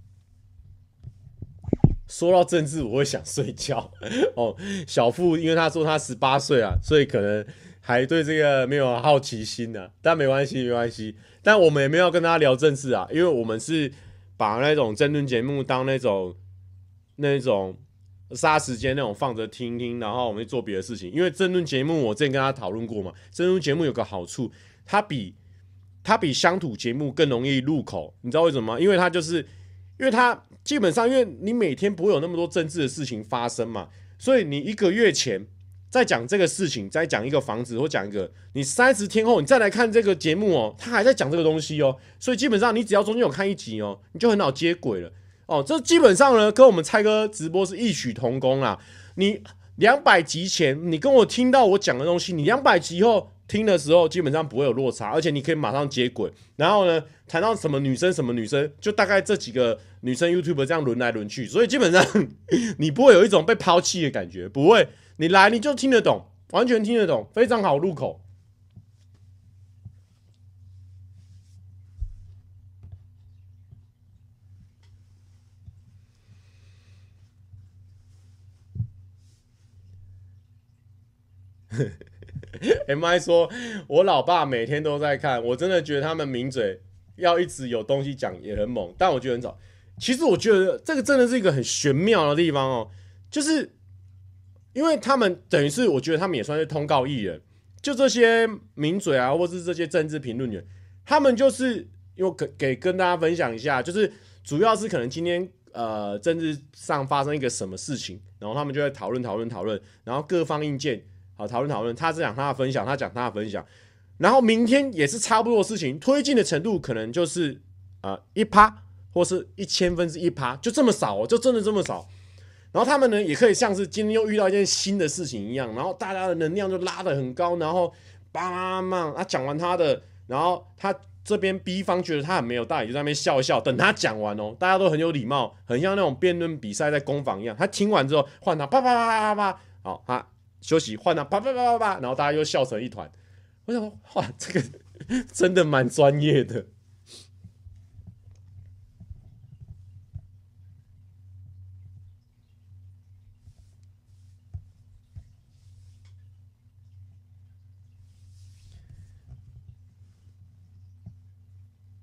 说到政治，我会想睡觉哦。小富因为他说他十八岁啊，所以可能还对这个没有好奇心呢、啊。但没关系，没关系。但我们也没有跟他聊政治啊，因为我们是把那种争论节目当那种那种杀时间那种放着听听，然后我们去做别的事情。因为争论节目我之前跟他讨论过嘛，争论节目有个好处，它比它比乡土节目更容易入口，你知道为什么吗？因为它就是因为它基本上因为你每天不会有那么多政治的事情发生嘛，所以你一个月前再讲这个事情，再讲一个房子或讲一个，你三十天后你再来看这个节目哦，他还在讲这个东西哦，所以基本上你只要中间有看一集哦，你就很好接轨了哦。这基本上呢，跟我们蔡哥直播是异曲同工啦。你两百集前，你跟我听到我讲的东西，你两百集后听的时候，基本上不会有落差，而且你可以马上接轨。然后呢，谈到什么女生什么女生，就大概这几个女生 YouTube 这样轮来轮去，所以基本上你不会有一种被抛弃的感觉，不会。你来你就听得懂，完全听得懂，非常好入口。M I 说，我老爸每天都在看，我真的觉得他们名嘴要一直有东西讲也很猛，但我觉得很少。其实我觉得这个真的是一个很玄妙的地方哦，就是因为他们等于是，我觉得他们也算是通告艺人，就这些名嘴啊，或是这些政治评论员，他们就是因为给跟大家分享一下，就是主要是可能今天呃政治上发生一个什么事情，然后他们就会讨论讨论讨论，然后各方意见。好，讨论讨论，他讲他的分享，他讲他的分享，然后明天也是差不多的事情，推进的程度可能就是啊一趴，或是一千分之一趴，就这么少哦，就真的这么少。然后他们呢，也可以像是今天又遇到一件新的事情一样，然后大家的能量就拉得很高，然后叭叭叭，他讲完他的，然后他这边 B 方觉得他很没有道理，就在那边笑一笑，等他讲完哦，大家都很有礼貌，很像那种辩论比赛在攻防一样。他听完之后换他叭叭叭叭叭，好，他休息换他叭叭叭叭叭，然后大家又笑成一团。我想说，哇，这个真的蛮专业的。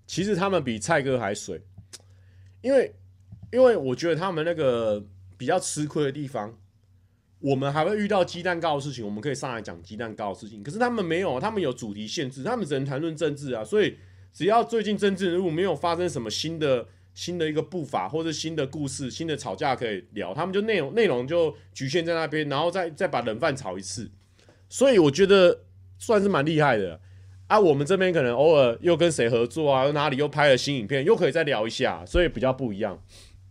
其实他们比蔡哥还水，因为因为我觉得他们那个比较吃亏的地方，我们还会遇到鸡蛋糕的事情，我们可以上来讲鸡蛋糕的事情，可是他们没有，他们有主题限制，他们只能谈论政治啊，所以只要最近政治人物没有发生什么新的。新的一个步伐，或者新的故事、新的吵架可以聊，他们就内容内容就局限在那边，然后再再把冷饭炒一次，所以我觉得算是蛮厉害的啊。我们这边可能偶尔又跟谁合作啊，哪里又拍了新影片，又可以再聊一下，所以比较不一样。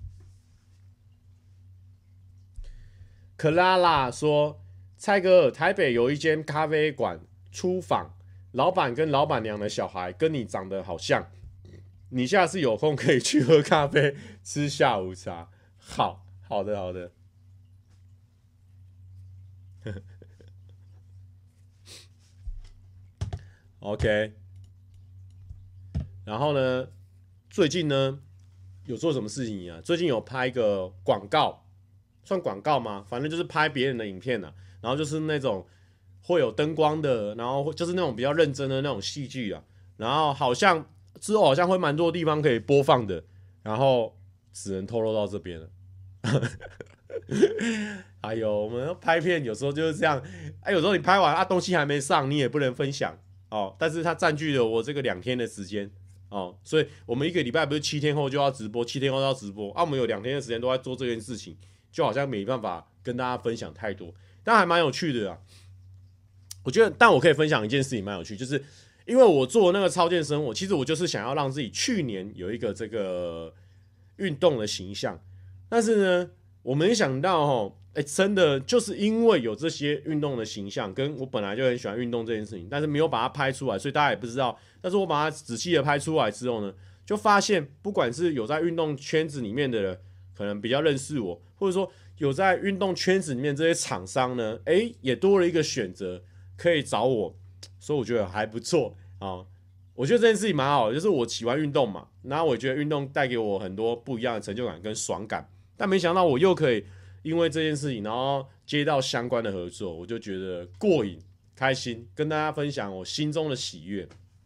克拉拉说：“蔡哥，台北有一间咖啡馆出访，老板跟老板娘的小孩跟你长得好像。”你下次有空可以去喝咖啡、吃下午茶。好，好的，好的。OK。然后呢，最近呢有做什么事情啊？最近有拍一个广告，算广告吗？反正就是拍别人的影片啊。然后就是那种会有灯光的，然后就是那种比较认真的那种戏剧啊。然后好像。之后好像会蛮多地方可以播放的，然后只能透露到这边了。哎呦，我们拍片有时候就是这样，哎，有时候你拍完啊，东西还没上，你也不能分享哦。但是它占据了我这个两天的时间哦，所以我们一个礼拜不是七天后就要直播，七天后就要直播啊，我们有两天的时间都在做这件事情，就好像没办法跟大家分享太多，但还蛮有趣的啊。我觉得，但我可以分享一件事情蛮有趣，就是。因为我做那个超健生活，其实我就是想要让自己去年有一个这个运动的形象，但是呢，我没想到哦，哎，真的就是因为有这些运动的形象，跟我本来就很喜欢运动这件事情，但是没有把它拍出来，所以大家也不知道。但是我把它仔细的拍出来之后呢，就发现不管是有在运动圈子里面的人，可能比较认识我，或者说有在运动圈子里面这些厂商呢，哎，也多了一个选择可以找我。所以我觉得还不错啊，我觉得这件事情蛮好的，就是我喜欢运动嘛，然后我觉得运动带给我很多不一样的成就感跟爽感，但没想到我又可以因为这件事情，然后接到相关的合作，我就觉得过瘾、开心，跟大家分享我心中的喜悦。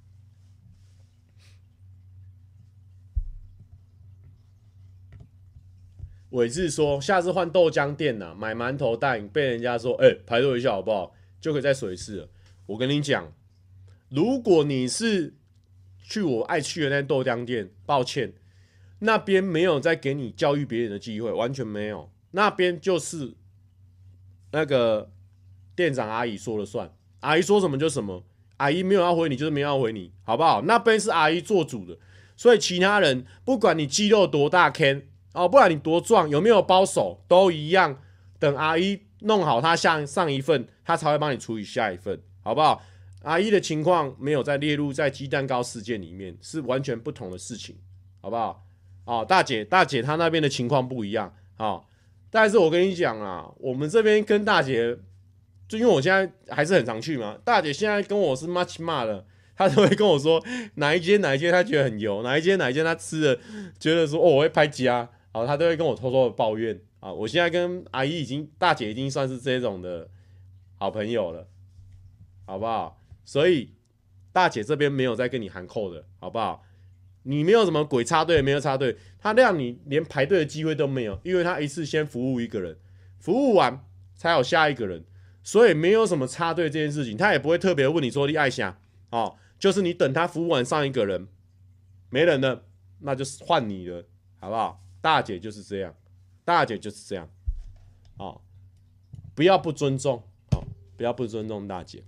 伟志说，下次换豆浆店呐、啊，买馒头蛋，被人家说，哎、欸，排队一下好不好？就可以再水一次了。我跟你讲，如果你是去我爱去的那豆浆店，抱歉，那边没有在给你教育别人的机会，完全没有。那边就是那个店长阿姨说了算，阿姨说什么就什么，阿姨没有要回你就是没有要回你，好不好？那边是阿姨做主的，所以其他人不管你肌肉多大 can 哦，不管你多壮，有没有包手都一样，等阿姨弄好她上上一份，她才会帮你处理下一份。好不好？阿姨的情况没有在列入在鸡蛋糕事件里面，是完全不同的事情，好不好？哦，大姐，大姐她那边的情况不一样，好、哦，但是我跟你讲啊，我们这边跟大姐，就因为我现在还是很常去嘛，大姐现在跟我是 much 骂的，她都会跟我说哪一间哪一间她觉得很油，哪一间哪一间她吃了觉得说哦我会拍家，好，她都会跟我偷偷的抱怨啊。我现在跟阿姨已经大姐已经算是这种的好朋友了。好不好？所以大姐这边没有在跟你喊扣的，好不好？你没有什么鬼插队，没有插队，他让你连排队的机会都没有，因为他一次先服务一个人，服务完才有下一个人，所以没有什么插队这件事情，他也不会特别问你说你爱啥哦，就是你等他服务完上一个人，没人了，那就是换你了，好不好？大姐就是这样，大姐就是这样，哦，不要不尊重，哦，不要不尊重大姐。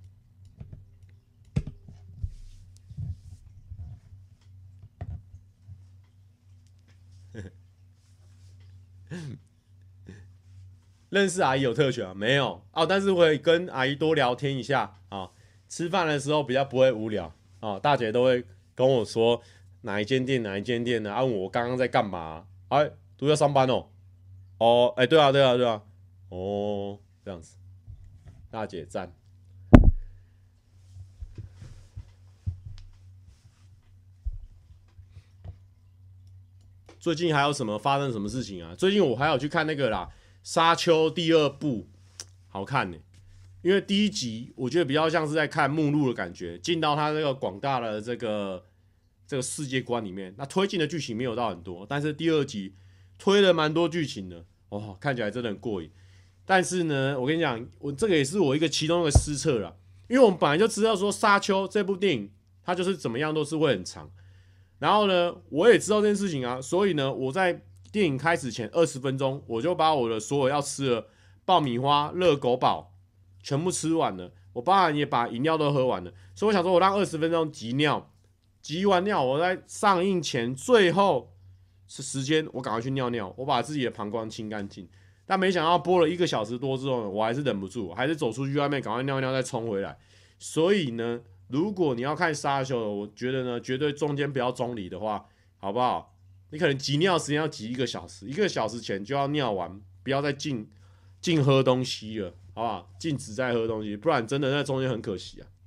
认识阿姨有特权啊？没有哦，但是会跟阿姨多聊天一下啊、哦。吃饭的时候比较不会无聊啊、哦，大姐都会跟我说哪一间店哪一间店的，啊，问我刚刚在干嘛？哎，都要上班哦。哦，哎，对啊，对啊，对啊。哦，这样子，大姐赞。最近还有什么发生什么事情啊？最近我还有去看那个啦，《沙丘》第二部，好看呢、欸。因为第一集我觉得比较像是在看目录的感觉，进到他这个广大的这个这个世界观里面，那推进的剧情没有到很多，但是第二集推了蛮多剧情的，哦，看起来真的很过瘾。但是呢，我跟你讲，我这个也是我一个其中一个失策啦，因为我们本来就知道说《沙丘》这部电影它就是怎么样都是会很长，然后呢，我也知道这件事情啊，所以呢，我在电影开始前二十分钟，我就把我的所有要吃的爆米花、热狗堡全部吃完了，我当然也把饮料都喝完了，所以我想说，我让二十分钟急尿，急完尿，我在上映前最后是时间，我赶快去尿尿，我把自己的膀胱清干净。但没想到播了一个小时多之后呢，我还是忍不住，还是走出去外面赶快尿尿再冲回来。所以呢，如果你要看沙丘，我觉得呢，绝对中间不要中离的话，好不好？你可能挤尿时间要挤一个小时，一个小时前就要尿完，不要再进进喝东西了，好不好？禁止再喝东西，不然真的在中间很可惜啊。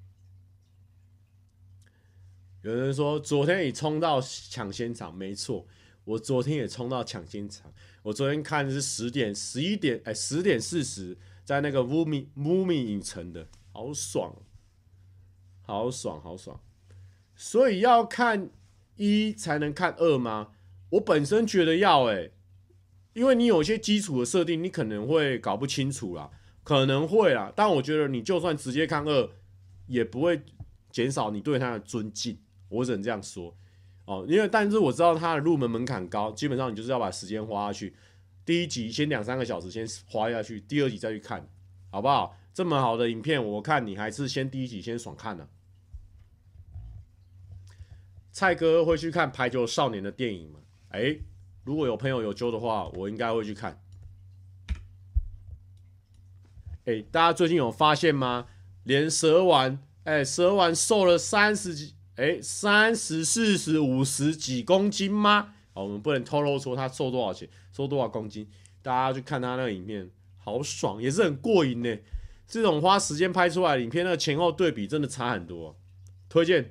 有人说昨天你冲到抢先场，没错，我昨天也冲到抢先场。我昨天看的是十点、十一点，哎，十点四十，在那个 Mumi Mumi 影城的，好爽，好爽，好爽。所以要看一才能看二吗？我本身觉得要哎、欸，因为你有些基础的设定，你可能会搞不清楚啦，可能会啦。但我觉得你就算直接看二，也不会减少你对他的尊敬。我只能这样说。哦，因为但是我知道它的入门门槛高，基本上你就是要把时间花下去。第一集先两三个小时先花下去，第二集再去看，好不好？这么好的影片，我看你还是先第一集先爽看啊。蔡哥会去看《排球少年》的电影吗？哎、欸，如果有朋友有揪的话，我应该会去看。哎、欸，大家最近有发现吗？连蛇丸，哎、欸，蛇丸瘦了三十几。哎，三十、四十、五十几公斤吗？好，我们不能透露说他瘦多少钱，瘦多少公斤。大家去看他那个影片，好爽，也是很过瘾呢。这种花时间拍出来的影片，那个前后对比真的差很多。推荐。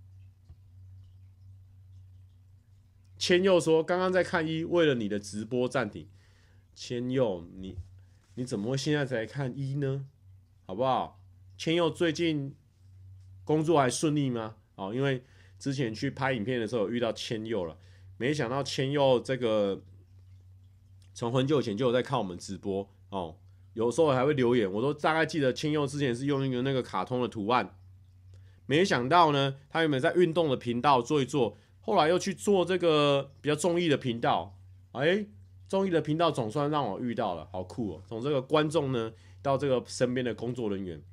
千佑说，刚刚在看一，为了你的直播暂停。千佑，你你怎么会现在才看一呢？好不好？千佑最近工作还顺利吗？哦，因为之前去拍影片的时候有遇到千佑了，没想到千佑这个从很久以前就有在看我们直播哦，有时候还会留言，我都大概记得千佑之前是用一个那个卡通的图案，没想到呢，他原本在运动的频道做一做，后来又去做这个比较综艺的频道，哎，综艺的频道总算让我遇到了，好酷哦！从这个观众呢到这个身边的工作人员。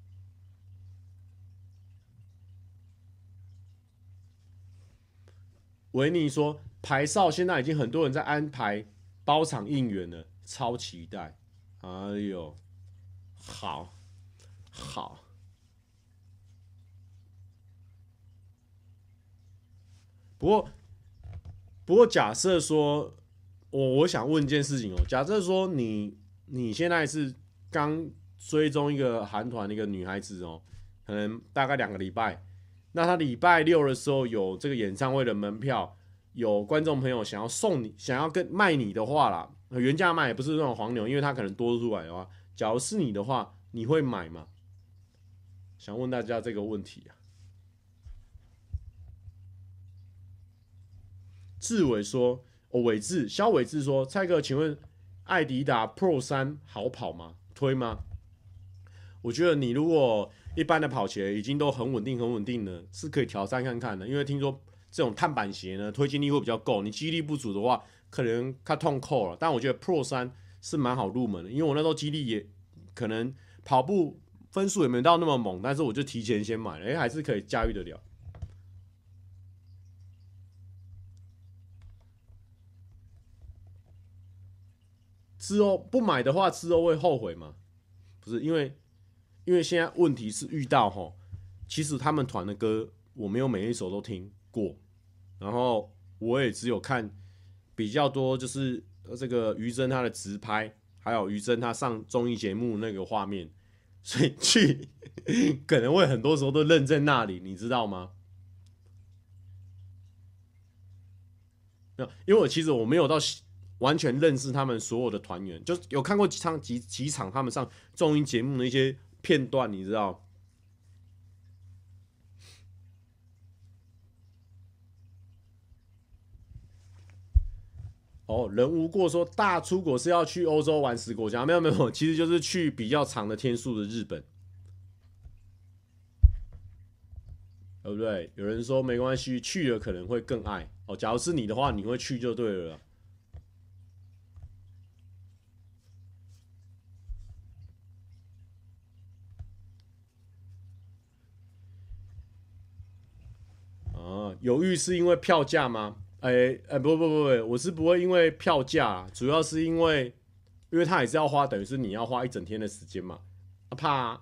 维尼说：“排少现在已经很多人在安排包场应援了，超期待！哎呦，好，好。不过，不过假设说，我我想问一件事情哦，假设说你你现在是刚追踪一个韩团的一个女孩子哦，可能大概两个礼拜。”那他礼拜六的时候有这个演唱会的门票，有观众朋友想要送你，想要跟卖你的话啦，原价卖也不是那种黄牛，因为他可能多出来的话，假如是你的话，你会买吗？想问大家这个问题啊。志伟说，哦，伟志，肖伟志说，蔡哥，请问艾迪达 Pro 三好跑吗？推吗？我觉得你如果一般的跑鞋已经都很稳定、很稳定的，是可以挑战看看的。因为听说这种碳板鞋呢，推进力会比较够，你肌力不足的话，可能它痛扣了。但我觉得 Pro 三是蛮好入门的，因为我那时候肌力也可能跑步分数也没到那么猛，但是我就提前先买了，哎，还是可以驾驭得了。之后不买的话，之后会后悔吗？不是，因为因为现在问题是遇到吼，其实他们团的歌我没有每一首都听过，然后我也只有看比较多，就是这个于真他的直拍，还有于真他上综艺节目那个画面，所以去可能会很多时候都愣在那里，你知道吗？因为我其实我没有到完全认识他们所有的团员，就有看过几场几几场他们上综艺节目的一些片段，你知道。 哦，人无过说大出国是要去欧洲玩十国家，没有没有，其实就是去比较长的天数的日本，对不对？有人说没关系，去了可能会更爱哦。假如是你的话，你会去就对了。啊，犹豫是因为票价吗？哎、欸、哎、欸，不不不不，我是不会因为票价，主要是因为，因为他也是要花，等于是你要花一整天的时间嘛，啊、怕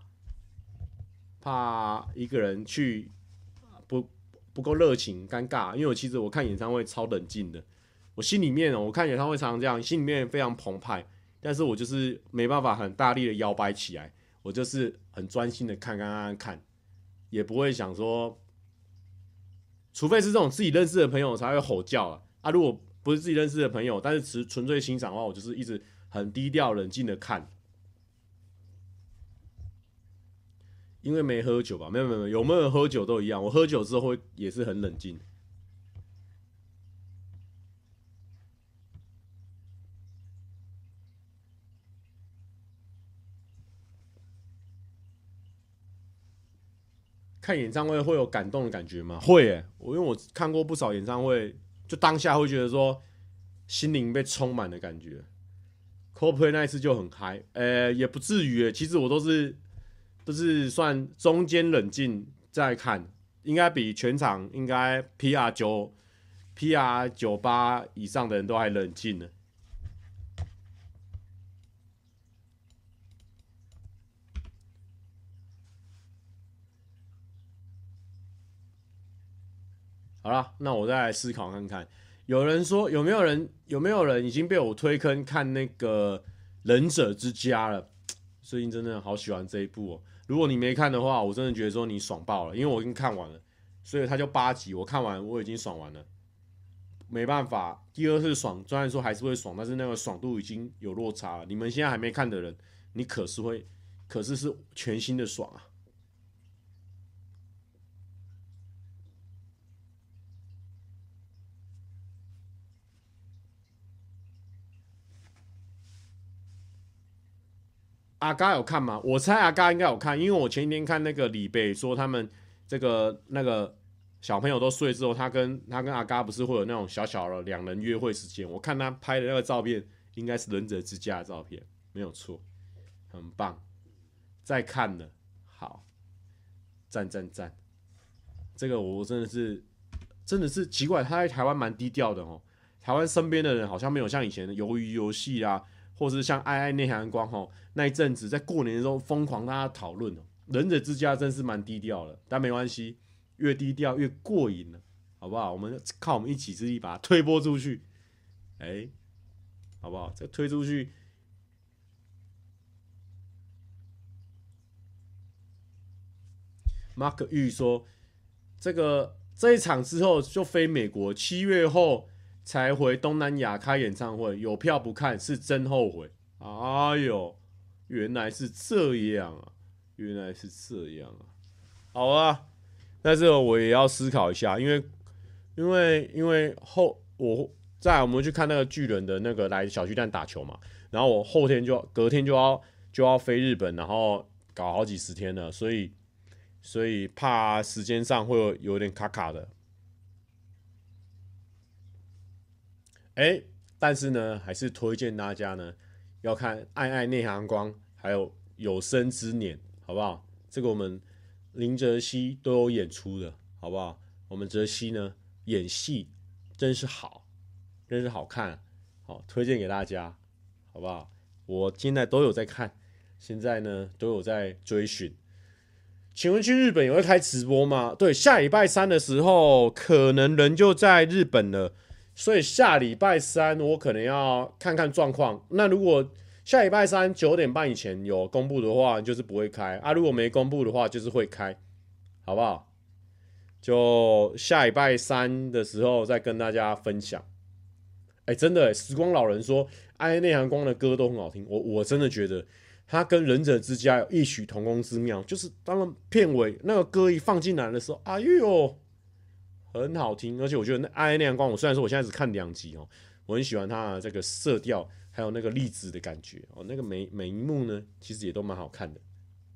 怕一个人去不不够热情，尴尬。因为我其实我看演唱会超冷静的，我心里面哦，我看演唱会常常这样，心里面非常澎湃，但是我就是没办法很大力的摇摆起来，我就是很专心的看看看看，也不会想说。除非是这种自己认识的朋友才会吼叫啊，啊如果不是自己认识的朋友，但是只纯粹欣赏的话，我就是一直很低调冷静的看，因为没喝酒吧？没有没有，有没有喝酒都一样，我喝酒之后会也是很冷静。看演唱会会有感动的感觉吗？会耶，我因为我看过不少演唱会，就当下会觉得说心灵被充满的感觉。Coldplay 那一次就很嗨，呃，也不至于耶，其实我都是都是算中间冷静在看，应该比全场应该 P R 九 P R 九八以上的人都还冷静呢。好了，那我再来思考看看。有人说有没有人有没有人已经被我推坑看那个《忍者之家》了？最近真的好喜欢这一部哦。如果你没看的话，我真的觉得说你爽爆了，因为我已经看完了，所以它就八集，我看完我已经爽完了。没办法，第二次爽，虽然说还是会爽，但是那个爽度已经有落差了。你们现在还没看的人，你可是会，可是是全新的爽啊！阿嘎有看吗？我猜阿嘎应该有看，因为我前几天看那个李贝说他们这个那个小朋友都睡之后，他跟他跟阿嘎不是会有那种小小的两人约会时间？我看他拍的那个照片，应该是忍者之家的照片，没有错，很棒。再看了，好，赞赞赞！这个我真的是真的是奇怪，他在台湾蛮低调的哦。台湾身边的人好像没有像以前的鱿鱼游戏啊，或是像爱爱内涵光哦那一阵子在过年的时候疯狂大家讨论哦。忍者之家真是蛮低调的，但没关系，越低调越过瘾了，好不好？我们靠我们一己之力把它推播出去，哎、欸，好不好？再推出去。Mark 玉说，这个这一场之后就飞美国，七月后才回东南亚开演唱会，有票不看是真后悔。哎呦，原来是这样啊，原来是这样啊。好啊，但是我也要思考一下，因为因为因为后我在我们去看那个巨人的那个来小巨蛋打球嘛，然后我后天就隔天就要就要飞日本，然后搞好几十天了，所以所以怕时间上会有有点卡卡的。哎、欸，但是呢，还是推荐大家呢要看《爱爱内涵光》，还有有生之年，好不好？这个我们林哲熙都有演出的，好不好？我们哲熙呢演戏真是好，真是好看，好推荐给大家，好不好？我现在都有在看，现在呢都有在追寻。请问去日本也会开直播吗？对，下礼拜三的时候可能人就在日本了，所以下礼拜三我可能要看看状况。那如果下礼拜三九点半以前有公布的话，就是不会开啊；如果没公布的话，就是会开，好不好？就下礼拜三的时候再跟大家分享。哎、欸，真的，时光老人说，爱内涵光的歌都很好听，我我真的觉得。他跟忍者之家有异曲同工之妙，就是当然片尾那个歌一放进来的时候，哎呦，很好听，而且我觉得那《爱爱那阳光》，我虽然说我现在只看两集哦， 我很喜欢它的这个色调，还有那个粒子的感觉哦。那个每每一幕呢，其实也都蛮好看的。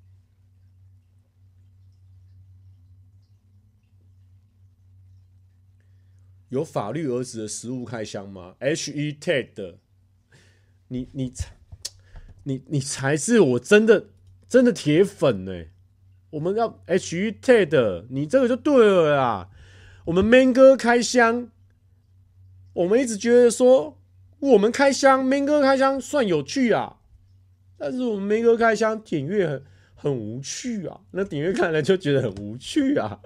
有法律儿子的食物开箱吗 ？H E Ted， 你你才你你才是我真的真的铁粉呢、欸。我们要 H E Ted， 你这个就对了啦。我们 Man 哥开箱，我们一直觉得说我们开箱 Man 哥开箱算有趣啊，但是我们 Man 哥开箱点阅很很无趣啊，那点阅看来就觉得很无趣啊。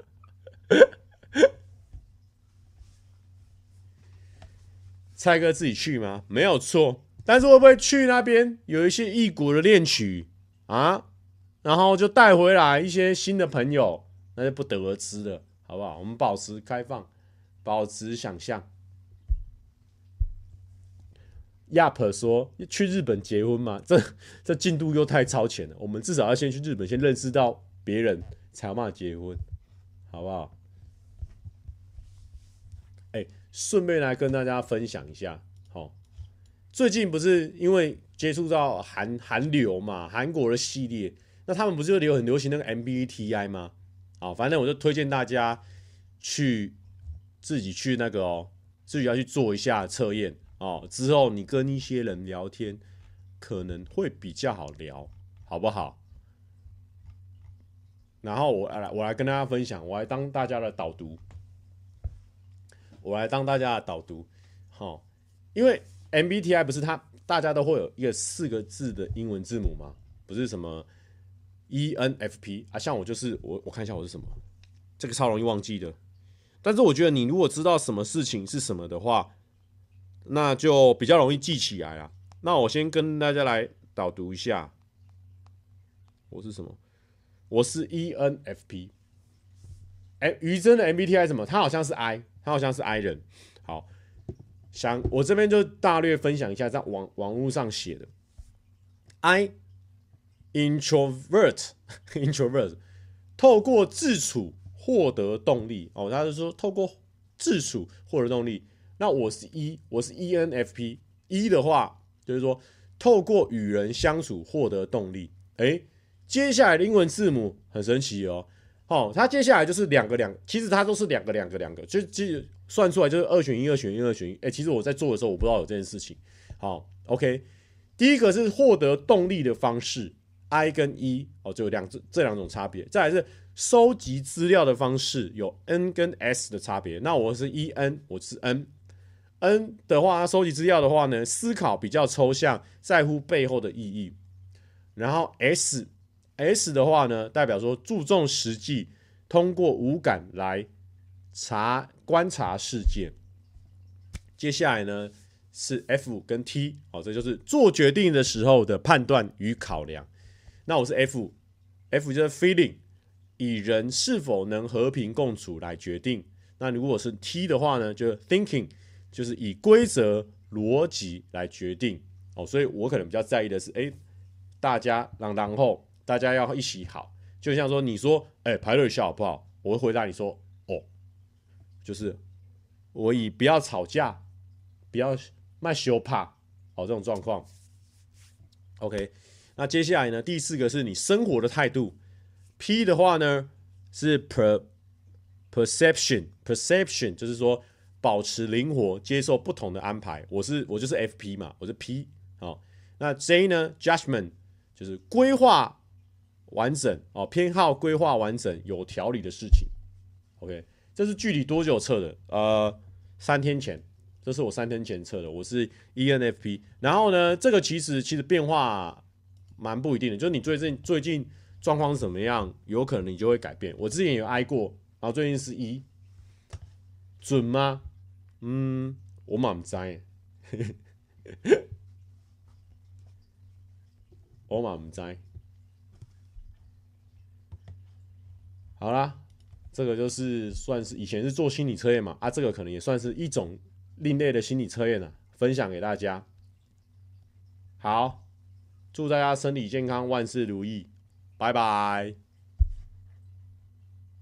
蔡哥自己去吗？没有错，但是会不会去那边有一些异国的恋曲啊？然后就带回来一些新的朋友，那就不得而知了，好不好？我们保持开放，保持想象。Yap 说去日本结婚吗？这这进度又太超前了，我们至少要先去日本，先认识到别人，才有办法结婚，好不好？哎、欸，顺便来跟大家分享一下，好，最近不是因为接触到韩韩流嘛，韩国的系列。那他们不是就流很流行那个 M B T I 吗？好，反正我就推荐大家去自己去那个哦，自己要去做一下测验哦。之后你跟一些人聊天，可能会比较好聊，好不好？然后我来我来跟大家分享，我来当大家的导读，我来当大家的导读，好、哦，因为 M B T I 不是它大家都会有一个四个字的英文字母吗？不是什么。E N F P 啊，像我就是我，我看一下我是什么，这个超容易忘记的。但是我觉得你如果知道什么事情是什么的话，那就比较容易记起来啦。那我先跟大家来导读一下，我是什么？我是 E N F P。哎，于真的 M B T I 什么？他好像是 I， 他好像是 I 人。好，想我这边就大略分享一下，在网网络上写的 I。Introvert introvert 透过自处获得动力哦，他就说透过自处获得动力。那我是 E， 我是 E N F P。E 的话就是说透过与人相处获得动力。哎，接下来的英文字母很神奇哦，哦，它接下来就是两个两，其实它都是两个两个两个，就其实算出来就是二选一，二选一，二选一。哎，其实我在做的时候我不知道有这件事情。好 ，OK， 第一个是获得动力的方式。I 跟 E 哦，就有两这两种差别。再来是收集资料的方式，有 N 跟 S 的差别。那我是 E N， 我是 N。N 的话，收集资料的话呢，思考比较抽象，在乎背后的意义。然后 S S 的话呢，代表说注重实际，通过五感来查观察世界。接下来呢是 F 跟 T 哦，这就是做决定的时候的判断与考量。那我是 F，F 就是 feeling， 以人是否能和平共处来决定。那如果是 T 的话呢，就是 thinking， 就是以规则逻辑来决定。哦，所以我可能比较在意的是，哎，大家然然后大家要一起好。就像说你说，哎，排队笑好不好？我会回答你说，哦，就是我以不要吵架，不要卖羞怕，好这种状况。OK。那接下来呢？第四个是你生活的态度。P 的话呢是 per perception perception， 就是说保持灵活，接受不同的安排。我是我就是 F P 嘛，我是 P。好，那 J 呢 ？Judgment 就是规划完整哦，偏好规划完整、有条理的事情。OK， 这是距离多久测的？呃，三天前，这是我三天前测的。我是 E N F P。然后呢，这个其实其实变化。蛮不一定的，就是你最近最近状况是怎么样，有可能你就会改变。我之前有挨过，然后最近是一，准吗？嗯，我嘛不知道，我嘛不知道。好啦，这个就是算是以前是做心理测验嘛，啊，这个可能也算是一种另类的心理测验了，分享给大家。好。祝大家身体健康，万事如意，拜拜。